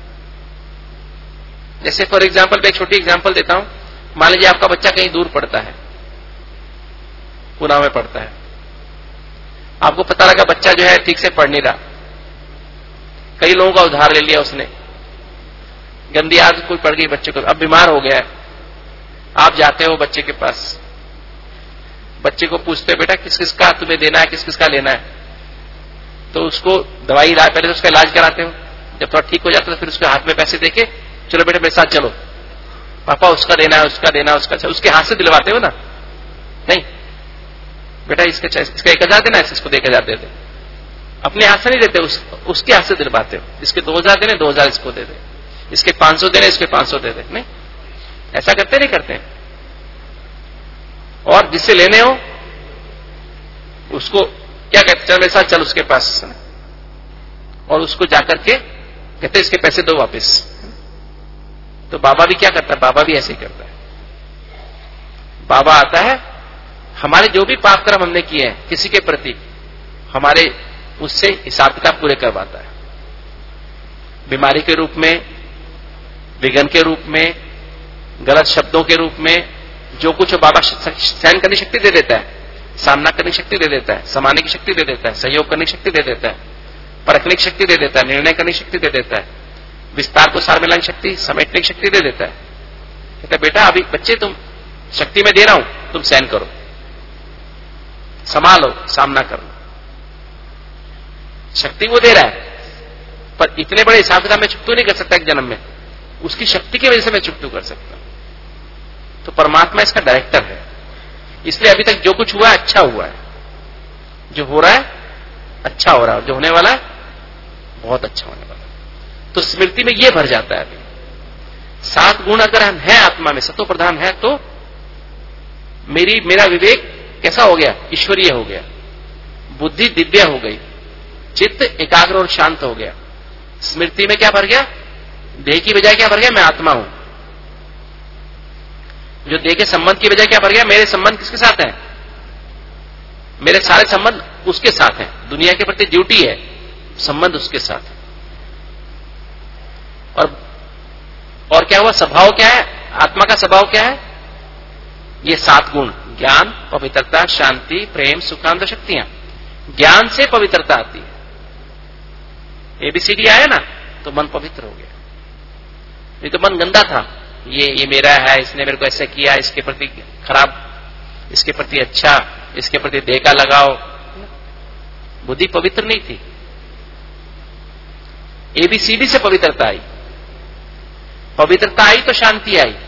जैसे फॉर एग्जाम्पल, मैं एक छोटी एग्जाम्पल देता हूं। मान लीजिए आपका बच्चा कहीं दूर पढ़ता है, पुणे में पढ़ता है, आपको पता लगा बच्चा जो है ठीक से पढ़ नहीं रहा, कई लोगों का उधार ले लिया उसने, गंदी आदत कोई पड़ गई बच्चे को, अब बीमार हो गया है, आप जाते हो बच्चे के पास, बच्चे को पूछते हो बेटा किस किस का तुम्हें देना है, किस किस का लेना है, तो उसको दवाई पहले तो उसका इलाज कराते हो, जब थोड़ा ठीक हो जाता है तो फिर उसके हाथ में पैसे देके चलो बेटा मेरे साथ चलो, पापा उसका देना है, उसका देना है, उसके हाथ से दिलवाते हो ना, नहीं बेटा इसका 1000 देना है, इसको 1000 दे दे, अपने हाथ से नहीं देते, उसके हाथ से दिलवाते हो, इसके 2000 देने 2000 इसको दे दे, इसके 500 देने इसके 500 दे दे, नहीं ऐसा करते नहीं करते। और जिससे लेने हो उसको क्या कहते, चल मेरे साथ चल उसके पास, और उसको जाकर के कहते इसके पैसे दो वापस। तो बाबा भी क्या करता है, बाबा भी ऐसे ही करता है, बाबा आता है, हमारे जो भी पाप कर्म हमने किए हैं किसी के प्रति, हमारे उससे हिसाब किताब पूरे करवाता है, बीमारी के रूप में, विघन के रूप में, गलत शब्दों के रूप में, जो कुछ बाबा सहन करने की शक्ति दे देता है, सामना करने की शक्ति दे देता है, समाने की शक्ति दे देता है, सहयोग करने की शक्ति दे देता है, परखने की शक्ति दे देता है, निर्णय करने की शक्ति दे देता है, विस्तार को सार मिलाने की शक्ति, समेटने की शक्ति दे देता है। कहता है बेटा अभी बच्चे तुम शक्ति में दे रहा हूं, तुम सहन करो, संभालो, सामना करो, शक्ति वो दे रहा है, पर इतने बड़े हिसाब किताब में चुकतू नहीं कर सकता एक जन्म में, उसकी शक्ति की वजह से मैं चुकतू कर सकता हूं। तो परमात्मा इसका डायरेक्टर है, इसलिए अभी तक जो कुछ हुआ है अच्छा हुआ है, जो हो रहा है अच्छा हो रहा है, जो होने वाला है बहुत अच्छा होने वाला है। तो स्मृति में यह भर जाता है। अभी 7 गुण अगर हम है आत्मा में, सतो प्रधान है, तो मेरा विवेक कैसा हो गया, ईश्वरीय हो गया, बुद्धि दिव्य हो गई, चित्त एकाग्र और शांत हो गया। स्मृति में क्या भर गया, देह की बजाय क्या भर गया, मैं आत्मा हूं। जो देह के संबंध की बजाय क्या भर गया, मेरे संबंध किसके साथ है, मेरे सारे संबंध उसके साथ हैं, दुनिया के प्रति ड्यूटी है, संबंध उसके साथ है। और क्या हुआ, स्वभाव क्या है, आत्मा का स्वभाव क्या है, ये 7 गुण, ज्ञान, पवित्रता, शांति, प्रेम, सुखांत शक्तियां। ज्ञान से पवित्रता आती है, ABCD आया ना तो मन पवित्र हो गया। नहीं तो मन गंदा था, ये मेरा है, इसने मेरे को ऐसे किया, इसके प्रति खराब, इसके प्रति अच्छा, इसके प्रति देह का लगाओ, बुद्धि पवित्र नहीं थी। ABCD से पवित्रता आई, पवित्रता आई तो शांति आई,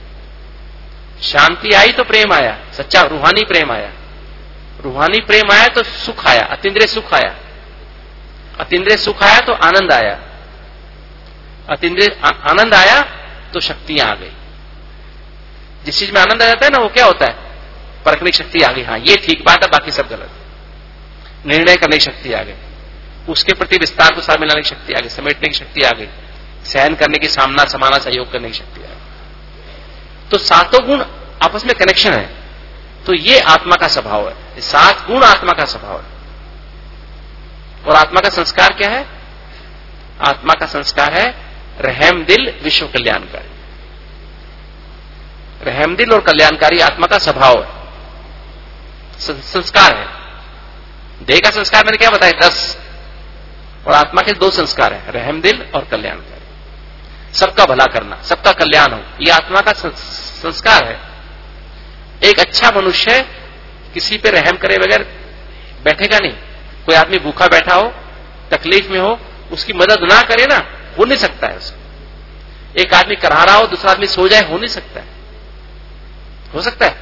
शांति आई तो प्रेम आया, सच्चा रूहानी प्रेम आया, रूहानी प्रेम आया तो सुख आया, अतीन्द्रिय सुख आया, अतीन्द्रिय सुख आया तो आनंद आया, अतीन्द्रिय आनंद आया तो शक्तियां आ गई। जिस चीज में आनंद आ जाता है ना, वो क्या होता है, परखने की शक्ति आ गई, हाँ ये ठीक बात है, बाकी सब गलत है, निर्णय करने की शक्ति आ गई, उसके प्रति विस्तार को सार मिलाने की शक्ति आ गई, समेटने की शक्ति आ गई, सहन करने की, सामना समाना सहयोग करने की शक्ति आ गई। तो 7 गुण आपस में कनेक्शन है, तो ये आत्मा का स्वभाव है, 7 गुण आत्मा का स्वभाव है। और आत्मा का संस्कार क्या है, आत्मा का संस्कार है रहम दिल, विश्व कल्याणकारी। रहम दिल और कल्याणकारी आत्मा का स्वभाव है, संस्कार है। देह का संस्कार मैंने क्या बताया, 10, और आत्मा के 2 संस्कार है, रहम दिल और कल्याणकारी। सबका भला करना, सबका कल्याण हो, यह आत्मा का संस्कार है। एक अच्छा मनुष्य किसी पे रहम करे बगैर बैठेगा नहीं। कोई आदमी भूखा बैठा हो, तकलीफ में हो, उसकी मदद ना करे ना, हो नहीं सकता है उसको। एक आदमी करा रहा हो, दूसरा आदमी सो जाए, हो नहीं सकता है। हो सकता है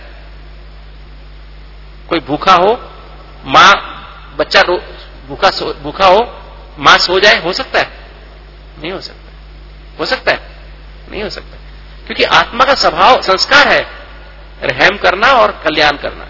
कोई भूखा हो, मां बच्चा भूखा हो, मां सो जाए, हो सकता है, नहीं हो सकता। हो सकता है, नहीं हो सकता, क्योंकि आत्मा का स्वभाव संस्कार है रहम करना और कल्याण करना।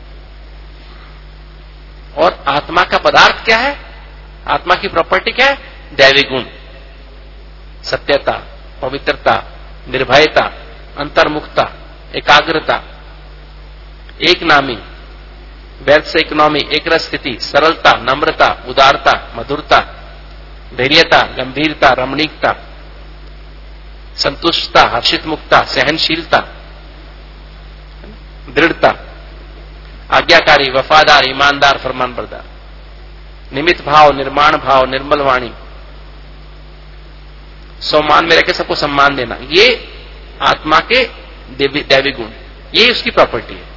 और आत्मा का पदार्थ क्या है, आत्मा की प्रॉपर्टी क्या है, दैवी गुण, सत्यता, पवित्रता, निर्भयता, अंतर्मुखता, एकाग्रता, एक नामी, व्यर्थ से इकोनॉमी, एक रस स्थिति, सरलता, नम्रता, उदारता, मधुरता, धैर्यता, गंभीरता, रमणीकता, संतुष्टता, हर्षित मुक्ता, सहनशीलता, दृढ़ता, आज्ञाकारी, वफादार, ईमानदार, फरमानबरदार, निमित्त भाव, निर्माण भाव, निर्मल वाणी, सम्मान में रहकर सबको सम्मान देना, ये आत्मा के दैवी गुण, ये उसकी प्रॉपर्टी है।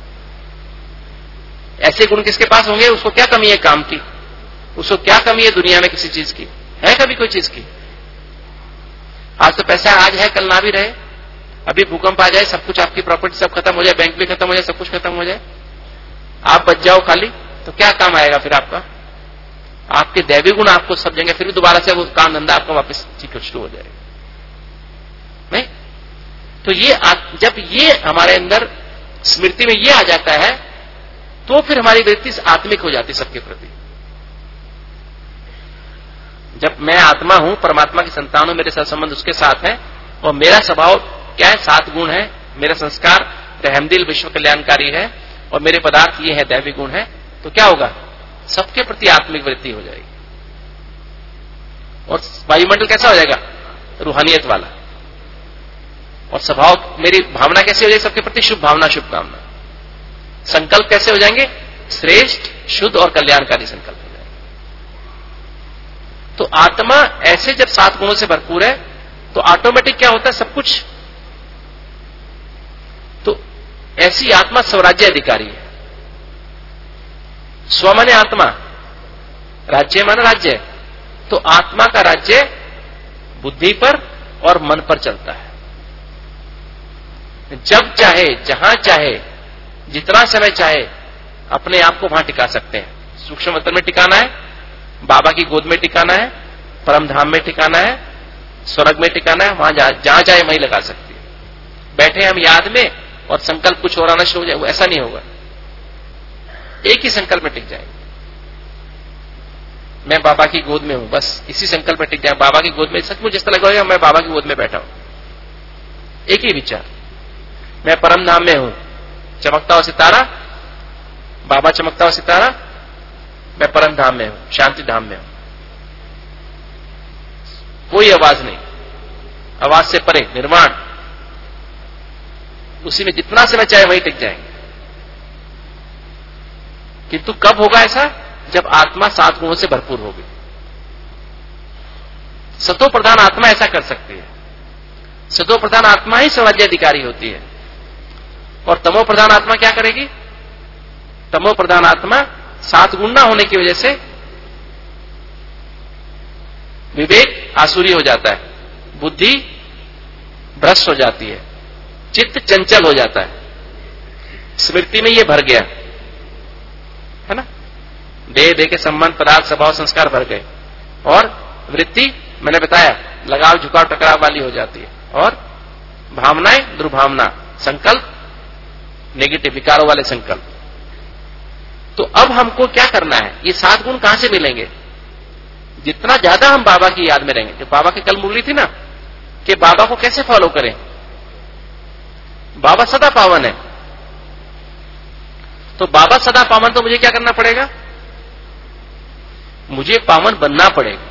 ऐसे गुण किसके पास होंगे? उसको क्या कमी है काम की, उसको क्या कमी है दुनिया में किसी चीज की? है कभी कोई चीज की? आज तो पैसा आज है, कल ना भी रहे। अभी भूकंप आ जाए, सब कुछ आपकी प्रॉपर्टी सब खत्म हो जाए, बैंक भी खत्म हो जाए, सब कुछ खत्म हो जाए, आप बच जाओ खाली, तो क्या काम आएगा फिर आपका? आपके दैवी गुण आपको सब जगह, फिर भी दोबारा से वो काम धंधा आपका वापस ठीक शुरू हो जाएगा। नहीं तो ये जब ये हमारे अंदर स्मृति में ये आ जाता है, तो फिर हमारी वृत्ति आत्मिक हो जाती है सबके प्रति। जब मैं आत्मा हूं, परमात्मा की संतान हूं, मेरे साथ संबंध उसके साथ है, और मेरा स्वभाव क्या है? 7 गुण है, मेरा संस्कार रहमदिल विश्व कल्याणकारी है, और मेरे पदार्थ ये है दैवी गुण है, तो क्या होगा? सबके प्रति आत्मिक वृत्ति हो जाएगी। और वायुमंडल कैसा हो जाएगा? रूहानियत वाला। और स्वभाव, मेरी भावना कैसी हो जाएगी सबके प्रति? शुभ भावना, शुभकामना। संकल्प कैसे हो जाएंगे? श्रेष्ठ, शुद्ध और कल्याणकारी संकल्प हो जाएंगे। तो आत्मा ऐसे जब 7 गुणों से भरपूर है, तो ऑटोमेटिक क्या होता है? सब कुछ। तो ऐसी आत्मा स्वराज्य अधिकारी है। स्व माने आत्मा, राज्य माने राज्य। तो आत्मा का राज्य बुद्धि पर और मन पर चलता है। जब चाहे, जहां चाहे, जितना समय चाहे अपने आप को वहां टिका सकते हैं। सूक्ष्म वतन में टिकाना है, बाबा की गोद में टिकाना है, परम धाम में टिकाना है, स्वर्ग में टिकाना है, वहां जहां चाहे वहीं लगा सकती है। बैठे हम याद में और संकल्प कुछ और आना शुरू हो जाए, वो ऐसा नहीं होगा। एक ही संकल्प में टिक जाएंगे, मैं बाबा की गोद में हूं, बस इसी संकल्प में टिक जाए। बाबा की गोद में सचमुच जिस तरह लगेगा मैं बाबा की गोद में बैठा हूं। एक ही विचार, मैं परम धाम में हूं, चमकता हुआ सितारा, बाबा चमकता हुआ सितारा, मैं परम धाम में हूं, शांति धाम में हूं। कोई आवाज नहीं, आवाज से परे निर्वाण, उसी में जितना समय चाहे वहीं टिक जाएंगे। किंतु कब होगा ऐसा? जब आत्मा 7 गुणों से भरपूर होगी। सतो प्रधान आत्मा ऐसा कर सकती है। सतो प्रधान आत्मा ही स्वराज्याधिकारी होती है। और तमो प्रधान आत्मा क्या करेगी? तमो प्रधान आत्मा 7 गुण ना होने की वजह से विवेक आसुरी हो जाता है, बुद्धि भ्रष्ट हो जाती है, चित्त चंचल हो जाता है, स्मृति में ये भर गया है ना, देह के संबंध, पदार्थ, स्वभाव, संस्कार भर गए, और वृत्ति मैंने बताया लगाव झुकाव टकराव वाली हो जाती है, और भावनाएं दुर्भावना, संकल्प नेगेटिव विकारों वाले संकल्प। तो अब हमको क्या करना है? ये 7 गुण कहां से मिलेंगे? जितना ज्यादा हम बाबा की याद में रहेंगे। जो बाबा की कल मुरली थी ना, कि बाबा को कैसे फॉलो करें। बाबा सदा पावन है, तो बाबा सदा पावन, तो मुझे क्या करना पड़ेगा? मुझे पावन बनना पड़ेगा।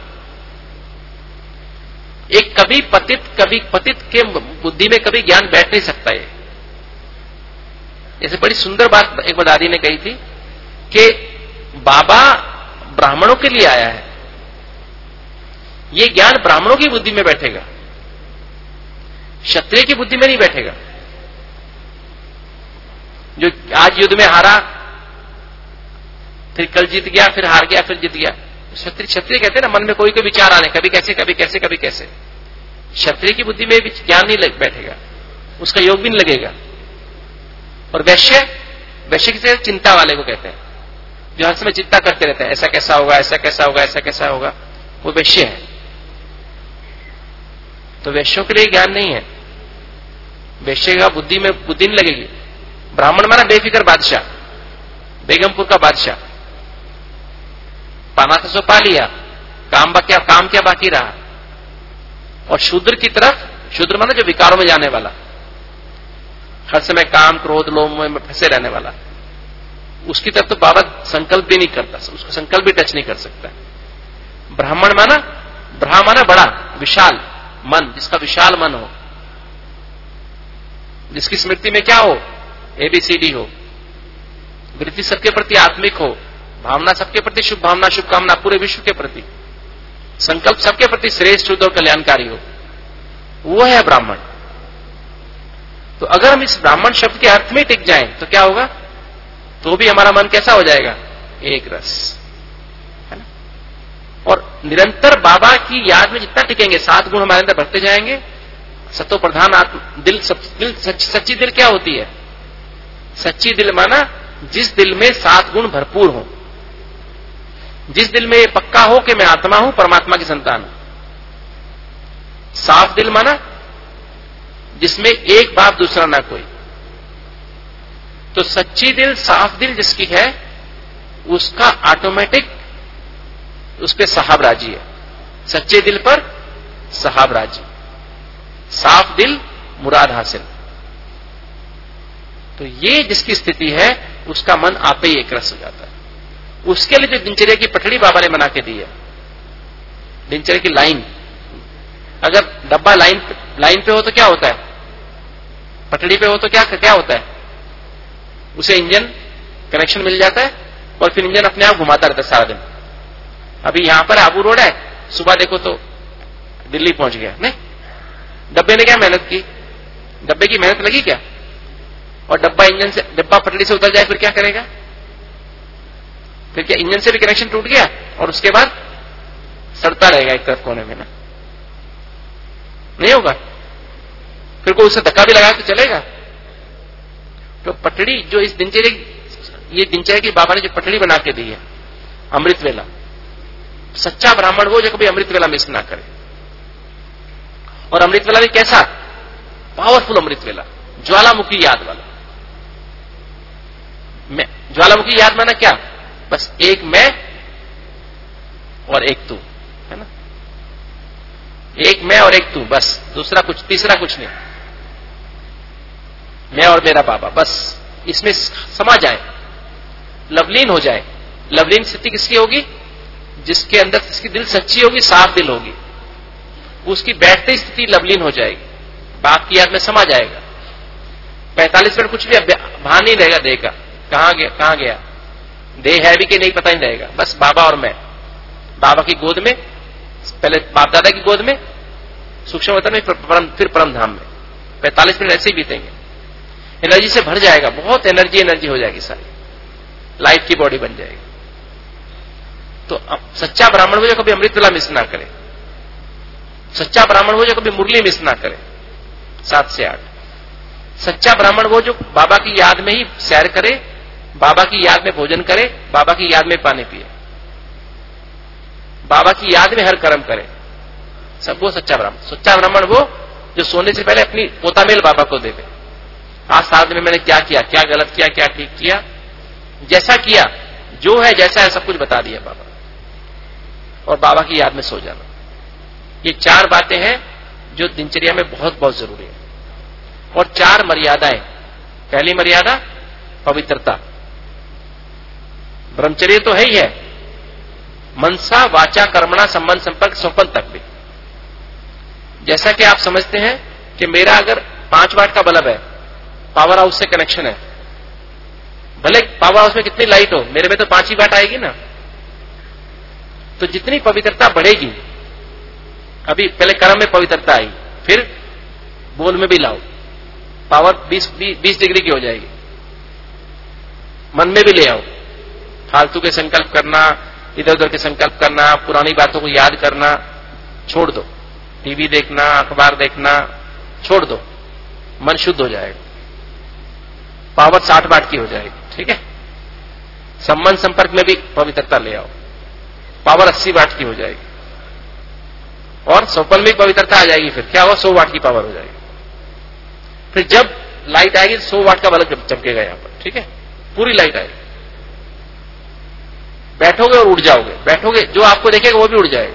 एक कभी पतित के बुद्धि में कभी ज्ञान बैठ नहीं सकता है। जैसे बड़ी सुंदर बात एक बार दादी ने कही थी कि बाबा ब्राह्मणों के लिए आया है, ये ज्ञान ब्राह्मणों की बुद्धि में बैठेगा, क्षत्रिय की बुद्धि में नहीं बैठेगा। जो आज युद्ध में हारा, फिर कल जीत गया, फिर हार गया, फिर जीत गया, क्षत्रिय कहते हैं ना, मन में कोई कोई विचार आने, कभी कैसे कभी कैसे कभी कैसे। क्षत्रिय की बुद्धि में भी ज्ञान नहीं बैठेगा, उसका योग भी नहीं लगेगा। और वैश्य किसे चिंता वाले को कहते हैं, जो हर समय चिंता करते रहते हैं, ऐसा कैसा होगा, ऐसा कैसा होगा, ऐसा कैसा होगा, वो वैश्य है। तो वैश्यों के लिए ज्ञान नहीं है, वैश्य का बुद्धि में बुद्धि नहीं लगेगी। ब्राह्मण माना बेफिक्र बादशाह, बेगमपुर का बादशाह, पाना था सो पा लिया, काम क्या बाकी रहा। और शूद्र की तरफ, शूद्र माना जो विकारों में जाने वाला, हर समय काम क्रोध लोभ में फंसे रहने वाला, उसकी तरफ तो बाबा संकल्प भी नहीं करता, उसको संकल्प भी टच नहीं कर सकता। ब्राह्मण माना बड़ा विशाल मन, जिसका विशाल मन हो, जिसकी स्मृति में क्या हो, ABCD हो, वृत्ति सबके प्रति आत्मिक हो, भावना सबके प्रति शुभ भावना शुभकामना, पूरे विश्व के प्रति, संकल्प सबके प्रति श्रेष्ठ, शुद्ध और कल्याणकारी हो, वो है ब्राह्मण। तो अगर हम इस ब्राह्मण शब्द के अर्थ में टिक जाएं तो क्या होगा? तो भी हमारा मन कैसा हो जाएगा? एक रस, है ना? और निरंतर बाबा की याद में जितना टिकेंगे 7 गुण हमारे अंदर बढ़ते जाएंगे। सतो प्रधान आत्म दिल, सच्ची दिल क्या होती है? सच्ची दिल माना जिस दिल में 7 गुण भरपूर हो, जिस दिल में ये पक्का हो कि मैं आत्मा हूं, परमात्मा की संतान हूं। साफ दिल माना जिसमें एक बाप दूसरा ना कोई। तो सच्ची दिल, साफ दिल जिसकी है, उसका ऑटोमेटिक उस पर साहब राजी है। सच्चे दिल पर साहब राजी, साफ दिल मुराद हासिल। तो ये जिसकी स्थिति है उसका मन आपे ही एक रस हो जाता है। उसके लिए जो दिनचर्या की पटड़ी बाबा ने बना के दी है, दिनचर्या की लाइन, अगर डब्बा लाइन पे हो तो क्या होता है? पटड़ी पे हो तो क्या होता है? उसे इंजन कनेक्शन मिल जाता है और फिर इंजन अपने आप घुमाता रहता है सारा दिन। अभी यहां पर आबू रोड है, सुबह देखो तो दिल्ली पहुंच गया, नहीं? डब्बे ने क्या मेहनत की? डब्बे की मेहनत लगी क्या? और डब्बा पटड़ी से उतर जाए फिर क्या करेगा? फिर क्या इंजन से भी कनेक्शन टूट गया और उसके बाद सड़ता रहेगा एक तरफ कोने में ना? नहीं होगा। फिर कोई उसे धक्का भी लगा के चलेगा? तो पटड़ी जो इस दिनचर्या की बाबा ने जो पटड़ी बना के दी है, अमृत वेला, सच्चा ब्राह्मण वो जो कभी अमृत वेला मिस ना करे। और अमृत वेला भी कैसा? पावरफुल अमृत वेला, ज्वालामुखी याद वाला। ज्वालामुखी याद माना क्या? बस एक मैं और एक तू, है ना? एक मैं और एक तू, बस दूसरा कुछ, तीसरा कुछ नहीं। मैं और मेरा बाबा, बस इसमें समा जाए, लवलीन हो जाए। लवलीन स्थिति किसकी होगी? जिसके अंदर जिसकी दिल सच्ची होगी, साफ दिल होगी, उसकी बैठते स्थिति लवलीन हो जाएगी, बाप की याद में समा जाएगा। 45 मिनट कुछ भी भान नहीं रहेगा देह का, कहां गया देह है भी कि नहीं पता नहीं रहेगा। बस बाबा और मैं, बाबा की गोद में, पहले बाप दादा की गोद में, सूक्ष्म वतन में, फिर परम धाम में। 45 मिनट ऐसे ही बीतेंगे, एनर्जी से भर जाएगा, बहुत एनर्जी हो जाएगी सारी, लाइट की बॉडी बन जाएगी। तो सच्चा ब्राह्मण वो जो कभी अमृत वेला मिस ना करे, सच्चा ब्राह्मण वो जो कभी मुरली मिस ना करे 7 से 8। सच्चा ब्राह्मण वो जो बाबा की याद में ही सैर करे, बाबा की याद में भोजन करे, बाबा की याद में पानी पिए, बाबा की याद में हर कर्म करे, सब वो सच्चा ब्राह्मण। सच्चा ब्राह्मण वो जो सोने से पहले अपनी पोतामेल बाबा को देवे, आज साल में मैंने क्या किया, क्या गलत किया, क्या ठीक किया, जैसा किया, जो है जैसा है सब कुछ बता दिया बाबा, और बाबा की याद में सो जाना। ये 4 बातें हैं जो दिनचर्या में बहुत बहुत जरूरी है। और 4 मर्यादाएं। पहली मर्यादा पवित्रता, ब्रह्मचर्य तो है ही है, मनसा वाचा कर्मणा संबंध संपर्क स्वपन तक भी। जैसा कि आप समझते हैं कि मेरा अगर 5 वाट का बल्ब है, पावर हाउस से कनेक्शन है, भले पावर हाउस में कितनी लाइट हो, मेरे में तो 5 ही वाट आएगी ना। तो जितनी पवित्रता बढ़ेगी, अभी पहले कर्म में पवित्रता आई, फिर बोल में भी लाओ, पावर 20 डिग्री की हो जाएगी। मन में भी ले आओ, फालतू के संकल्प करना, इधर उधर के संकल्प करना, पुरानी बातों को याद करना छोड़ दो, टीवी देखना, अखबार देखना छोड़ दो, मन शुद्ध हो जाएगा, पावर 60 वाट की हो जाएगी। ठीक है। संबंध संपर्क में भी पवित्रता ले आओ, पावर 80 वाट की हो जाएगी, और स्वपन में पवित्रता आ जाएगी, फिर क्या होगा, 100 वाट की पावर हो जाएगी। फिर जब लाइट आएगी 100 वाट का बल्ब चमकेगा यहां पर। ठीक है, पूरी लाइट आएगी। बैठोगे और उड़ जाओगे, बैठोगे, जो आपको देखेगा वो भी उड़ जाएगा।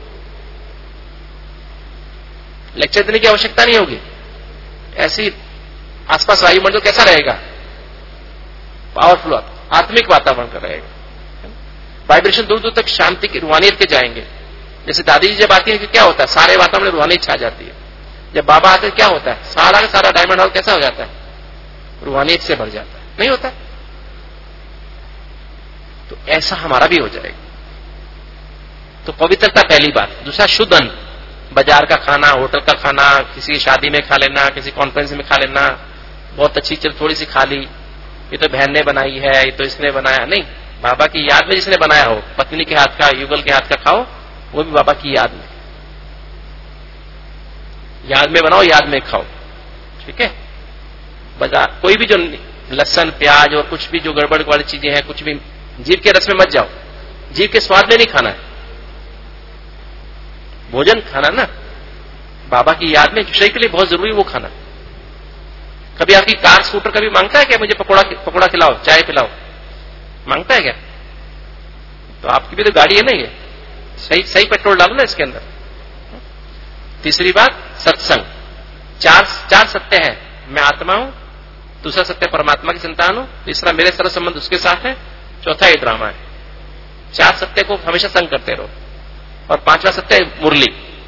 लेक्चर देने की आवश्यकता नहीं होगी, ऐसी आसपास वायुमंडल कैसा रहेगा, पावरफुल आत्मिक वातावरण का रहेगा, वाइब्रेशन दूर दूर तक शांति की रूहानियत के जाएंगे। जैसे दादी जी जब आती है कि क्या होता है, सारे वातावरण में रूहानियत छा जाती है। जब बाबा आते हैं क्या होता है, सारा का सारा डायमंड हॉल कैसा हो जाता है, रूहानियत से भर जाता है। नहीं होता? तो ऐसा हमारा भी हो जाएगा। तो पवित्रता पहली बात। दूसरा शुद्ध अन्न, बाजार का खाना, होटल का खाना, किसी की शादी में खा लेना, किसी कॉन्फ्रेंस में खा लेना, बहुत अच्छी चीज थोड़ी सी खा ली, ये तो बहन ने बनाई है, ये तो इसने बनाया, नहीं, बाबा की याद में जिसने बनाया हो, पत्नी के हाथ का, युगल के हाथ का खाओ, वो भी बाबा की याद में, याद में बनाओ, याद में खाओ, ठीक है। बाजार कोई भी जो लहसुन प्याज और कुछ भी जो गड़बड़ वाली चीजें हैं, कुछ भी जीभ के रस में मत जाओ, जीभ के स्वाद में नहीं खाना है, भोजन खाना ना बाबा की याद में, शरीर के लिए बहुत जरूरी वो खाना। कभी आपकी कार स्कूटर कभी मांगता है क्या मुझे पकौड़ा खिलाओ, चाय पिलाओ, मांगता है क्या? तो आपकी भी तो गाड़ी है ना, ये सही पेट्रोल डालो ना इसके अंदर। तीसरी बात सत्संग, चार सत्य है, मैं आत्मा हूं, दूसरा सत्य परमात्मा की संतान हूं, तीसरा मेरे सर्व संबंध उसके साथ है, चौथा ये ड्रामा है। चार सत्य को हमेशा संग करते रहो। और पांचवा सत्य है मुरली,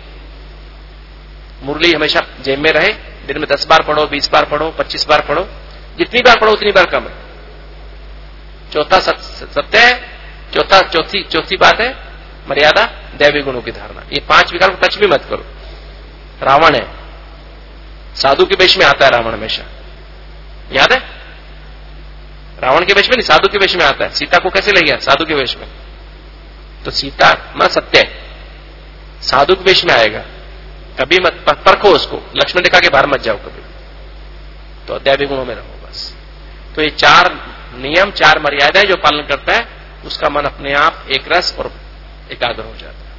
मुरली हमेशा जेब में रहे, दिन में 10 बार पढ़ो, 20 बार पढ़ो, 25 बार पढ़ो, जितनी बार पढ़ो उतनी बार कम है। चौथा सत्य है, चौथी बात है मर्यादा, दैवी गुणों की धारणा। ये 5 विकार को टच भी मत करो। रावण है, साधु के वेश में आता है रावण हमेशा, याद है? रावण के वेश में नहीं, साधु के वेश में आता है। सीता को कैसे ले गया? साधु के वेश में। तो सीता मां सत्य है, साधु के वेश में आएगा, कभी मत परखो उसको, लक्ष्मण रेखा के बाहर मत जाओ कभी, तो दैवी गुणों में रहो बस। तो ये 4 नियम, 4 मर्यादाएं जो पालन करता है, उसका मन अपने आप एक रस और एकाग्र हो जाता है,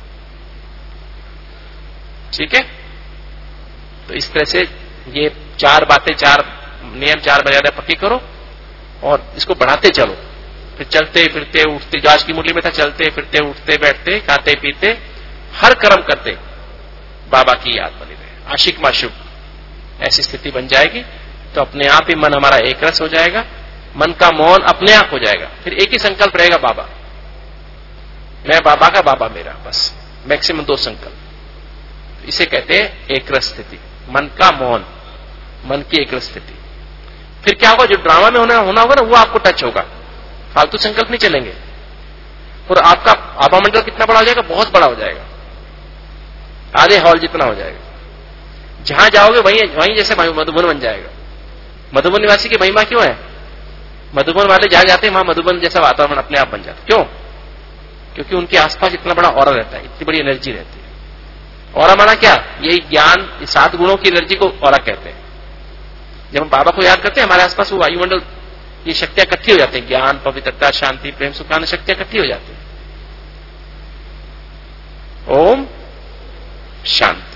ठीक है। तो इस तरह से ये 4 बातें, 4 नियम, 4 मर्यादा पक्की करो और इसको बढ़ाते चलो। फिर चलते फिरते उठते, जो आज की मुरली में था, चलते फिरते उठते बैठते खाते पीते हर कर्म करते बाबा की याद बनी रहे, आशिक माशूक, ऐसी स्थिति बन जाएगी तो अपने आप ही मन हमारा एक रस हो जाएगा, मन का मौन अपने आप हो जाएगा। फिर एक ही संकल्प रहेगा, बाबा, मैं बाबा का, बाबा मेरा, बस मैक्सिमम 2 संकल्प। इसे कहते हैं एक रस स्थिति, मन का मौन, मन की एक रस स्थिति। फिर क्या होगा? जो ड्रामा में होना होगा ना, वो आपको टच होगा, फालतू संकल्प नहीं चलेंगे। और आपका आभा मंडल कितना बड़ा हो जाएगा? बहुत बड़ा हो जाएगा, आधे हॉल जितना हो जाएगा। जहां जाओगे वहीं जैसे मधुबन बन जाएगा। मधुबन निवासी की महिमा क्यों है? मधुबन वाले जहां जाते हैं वहां मधुबन जैसा वातावरण अपने आप बन जाता है। क्यों? क्योंकि उनके आसपास इतना बड़ा ऑरा रहता है, इतनी बड़ी एनर्जी रहती है। ऑरा माना क्या? यही ज्ञान, 7 गुणों की एनर्जी को ऑरा कहते हैं। जब हम बाबा को याद करते हैं, हमारे आसपास वो वायुमंडल, ये शक्तियां इकट्ठी हो जाती हैं, ज्ञान, पवित्रता, शांति, प्रेम, सुखान शक्तियां इकट्ठी हो जाती हैं। ओम शांति।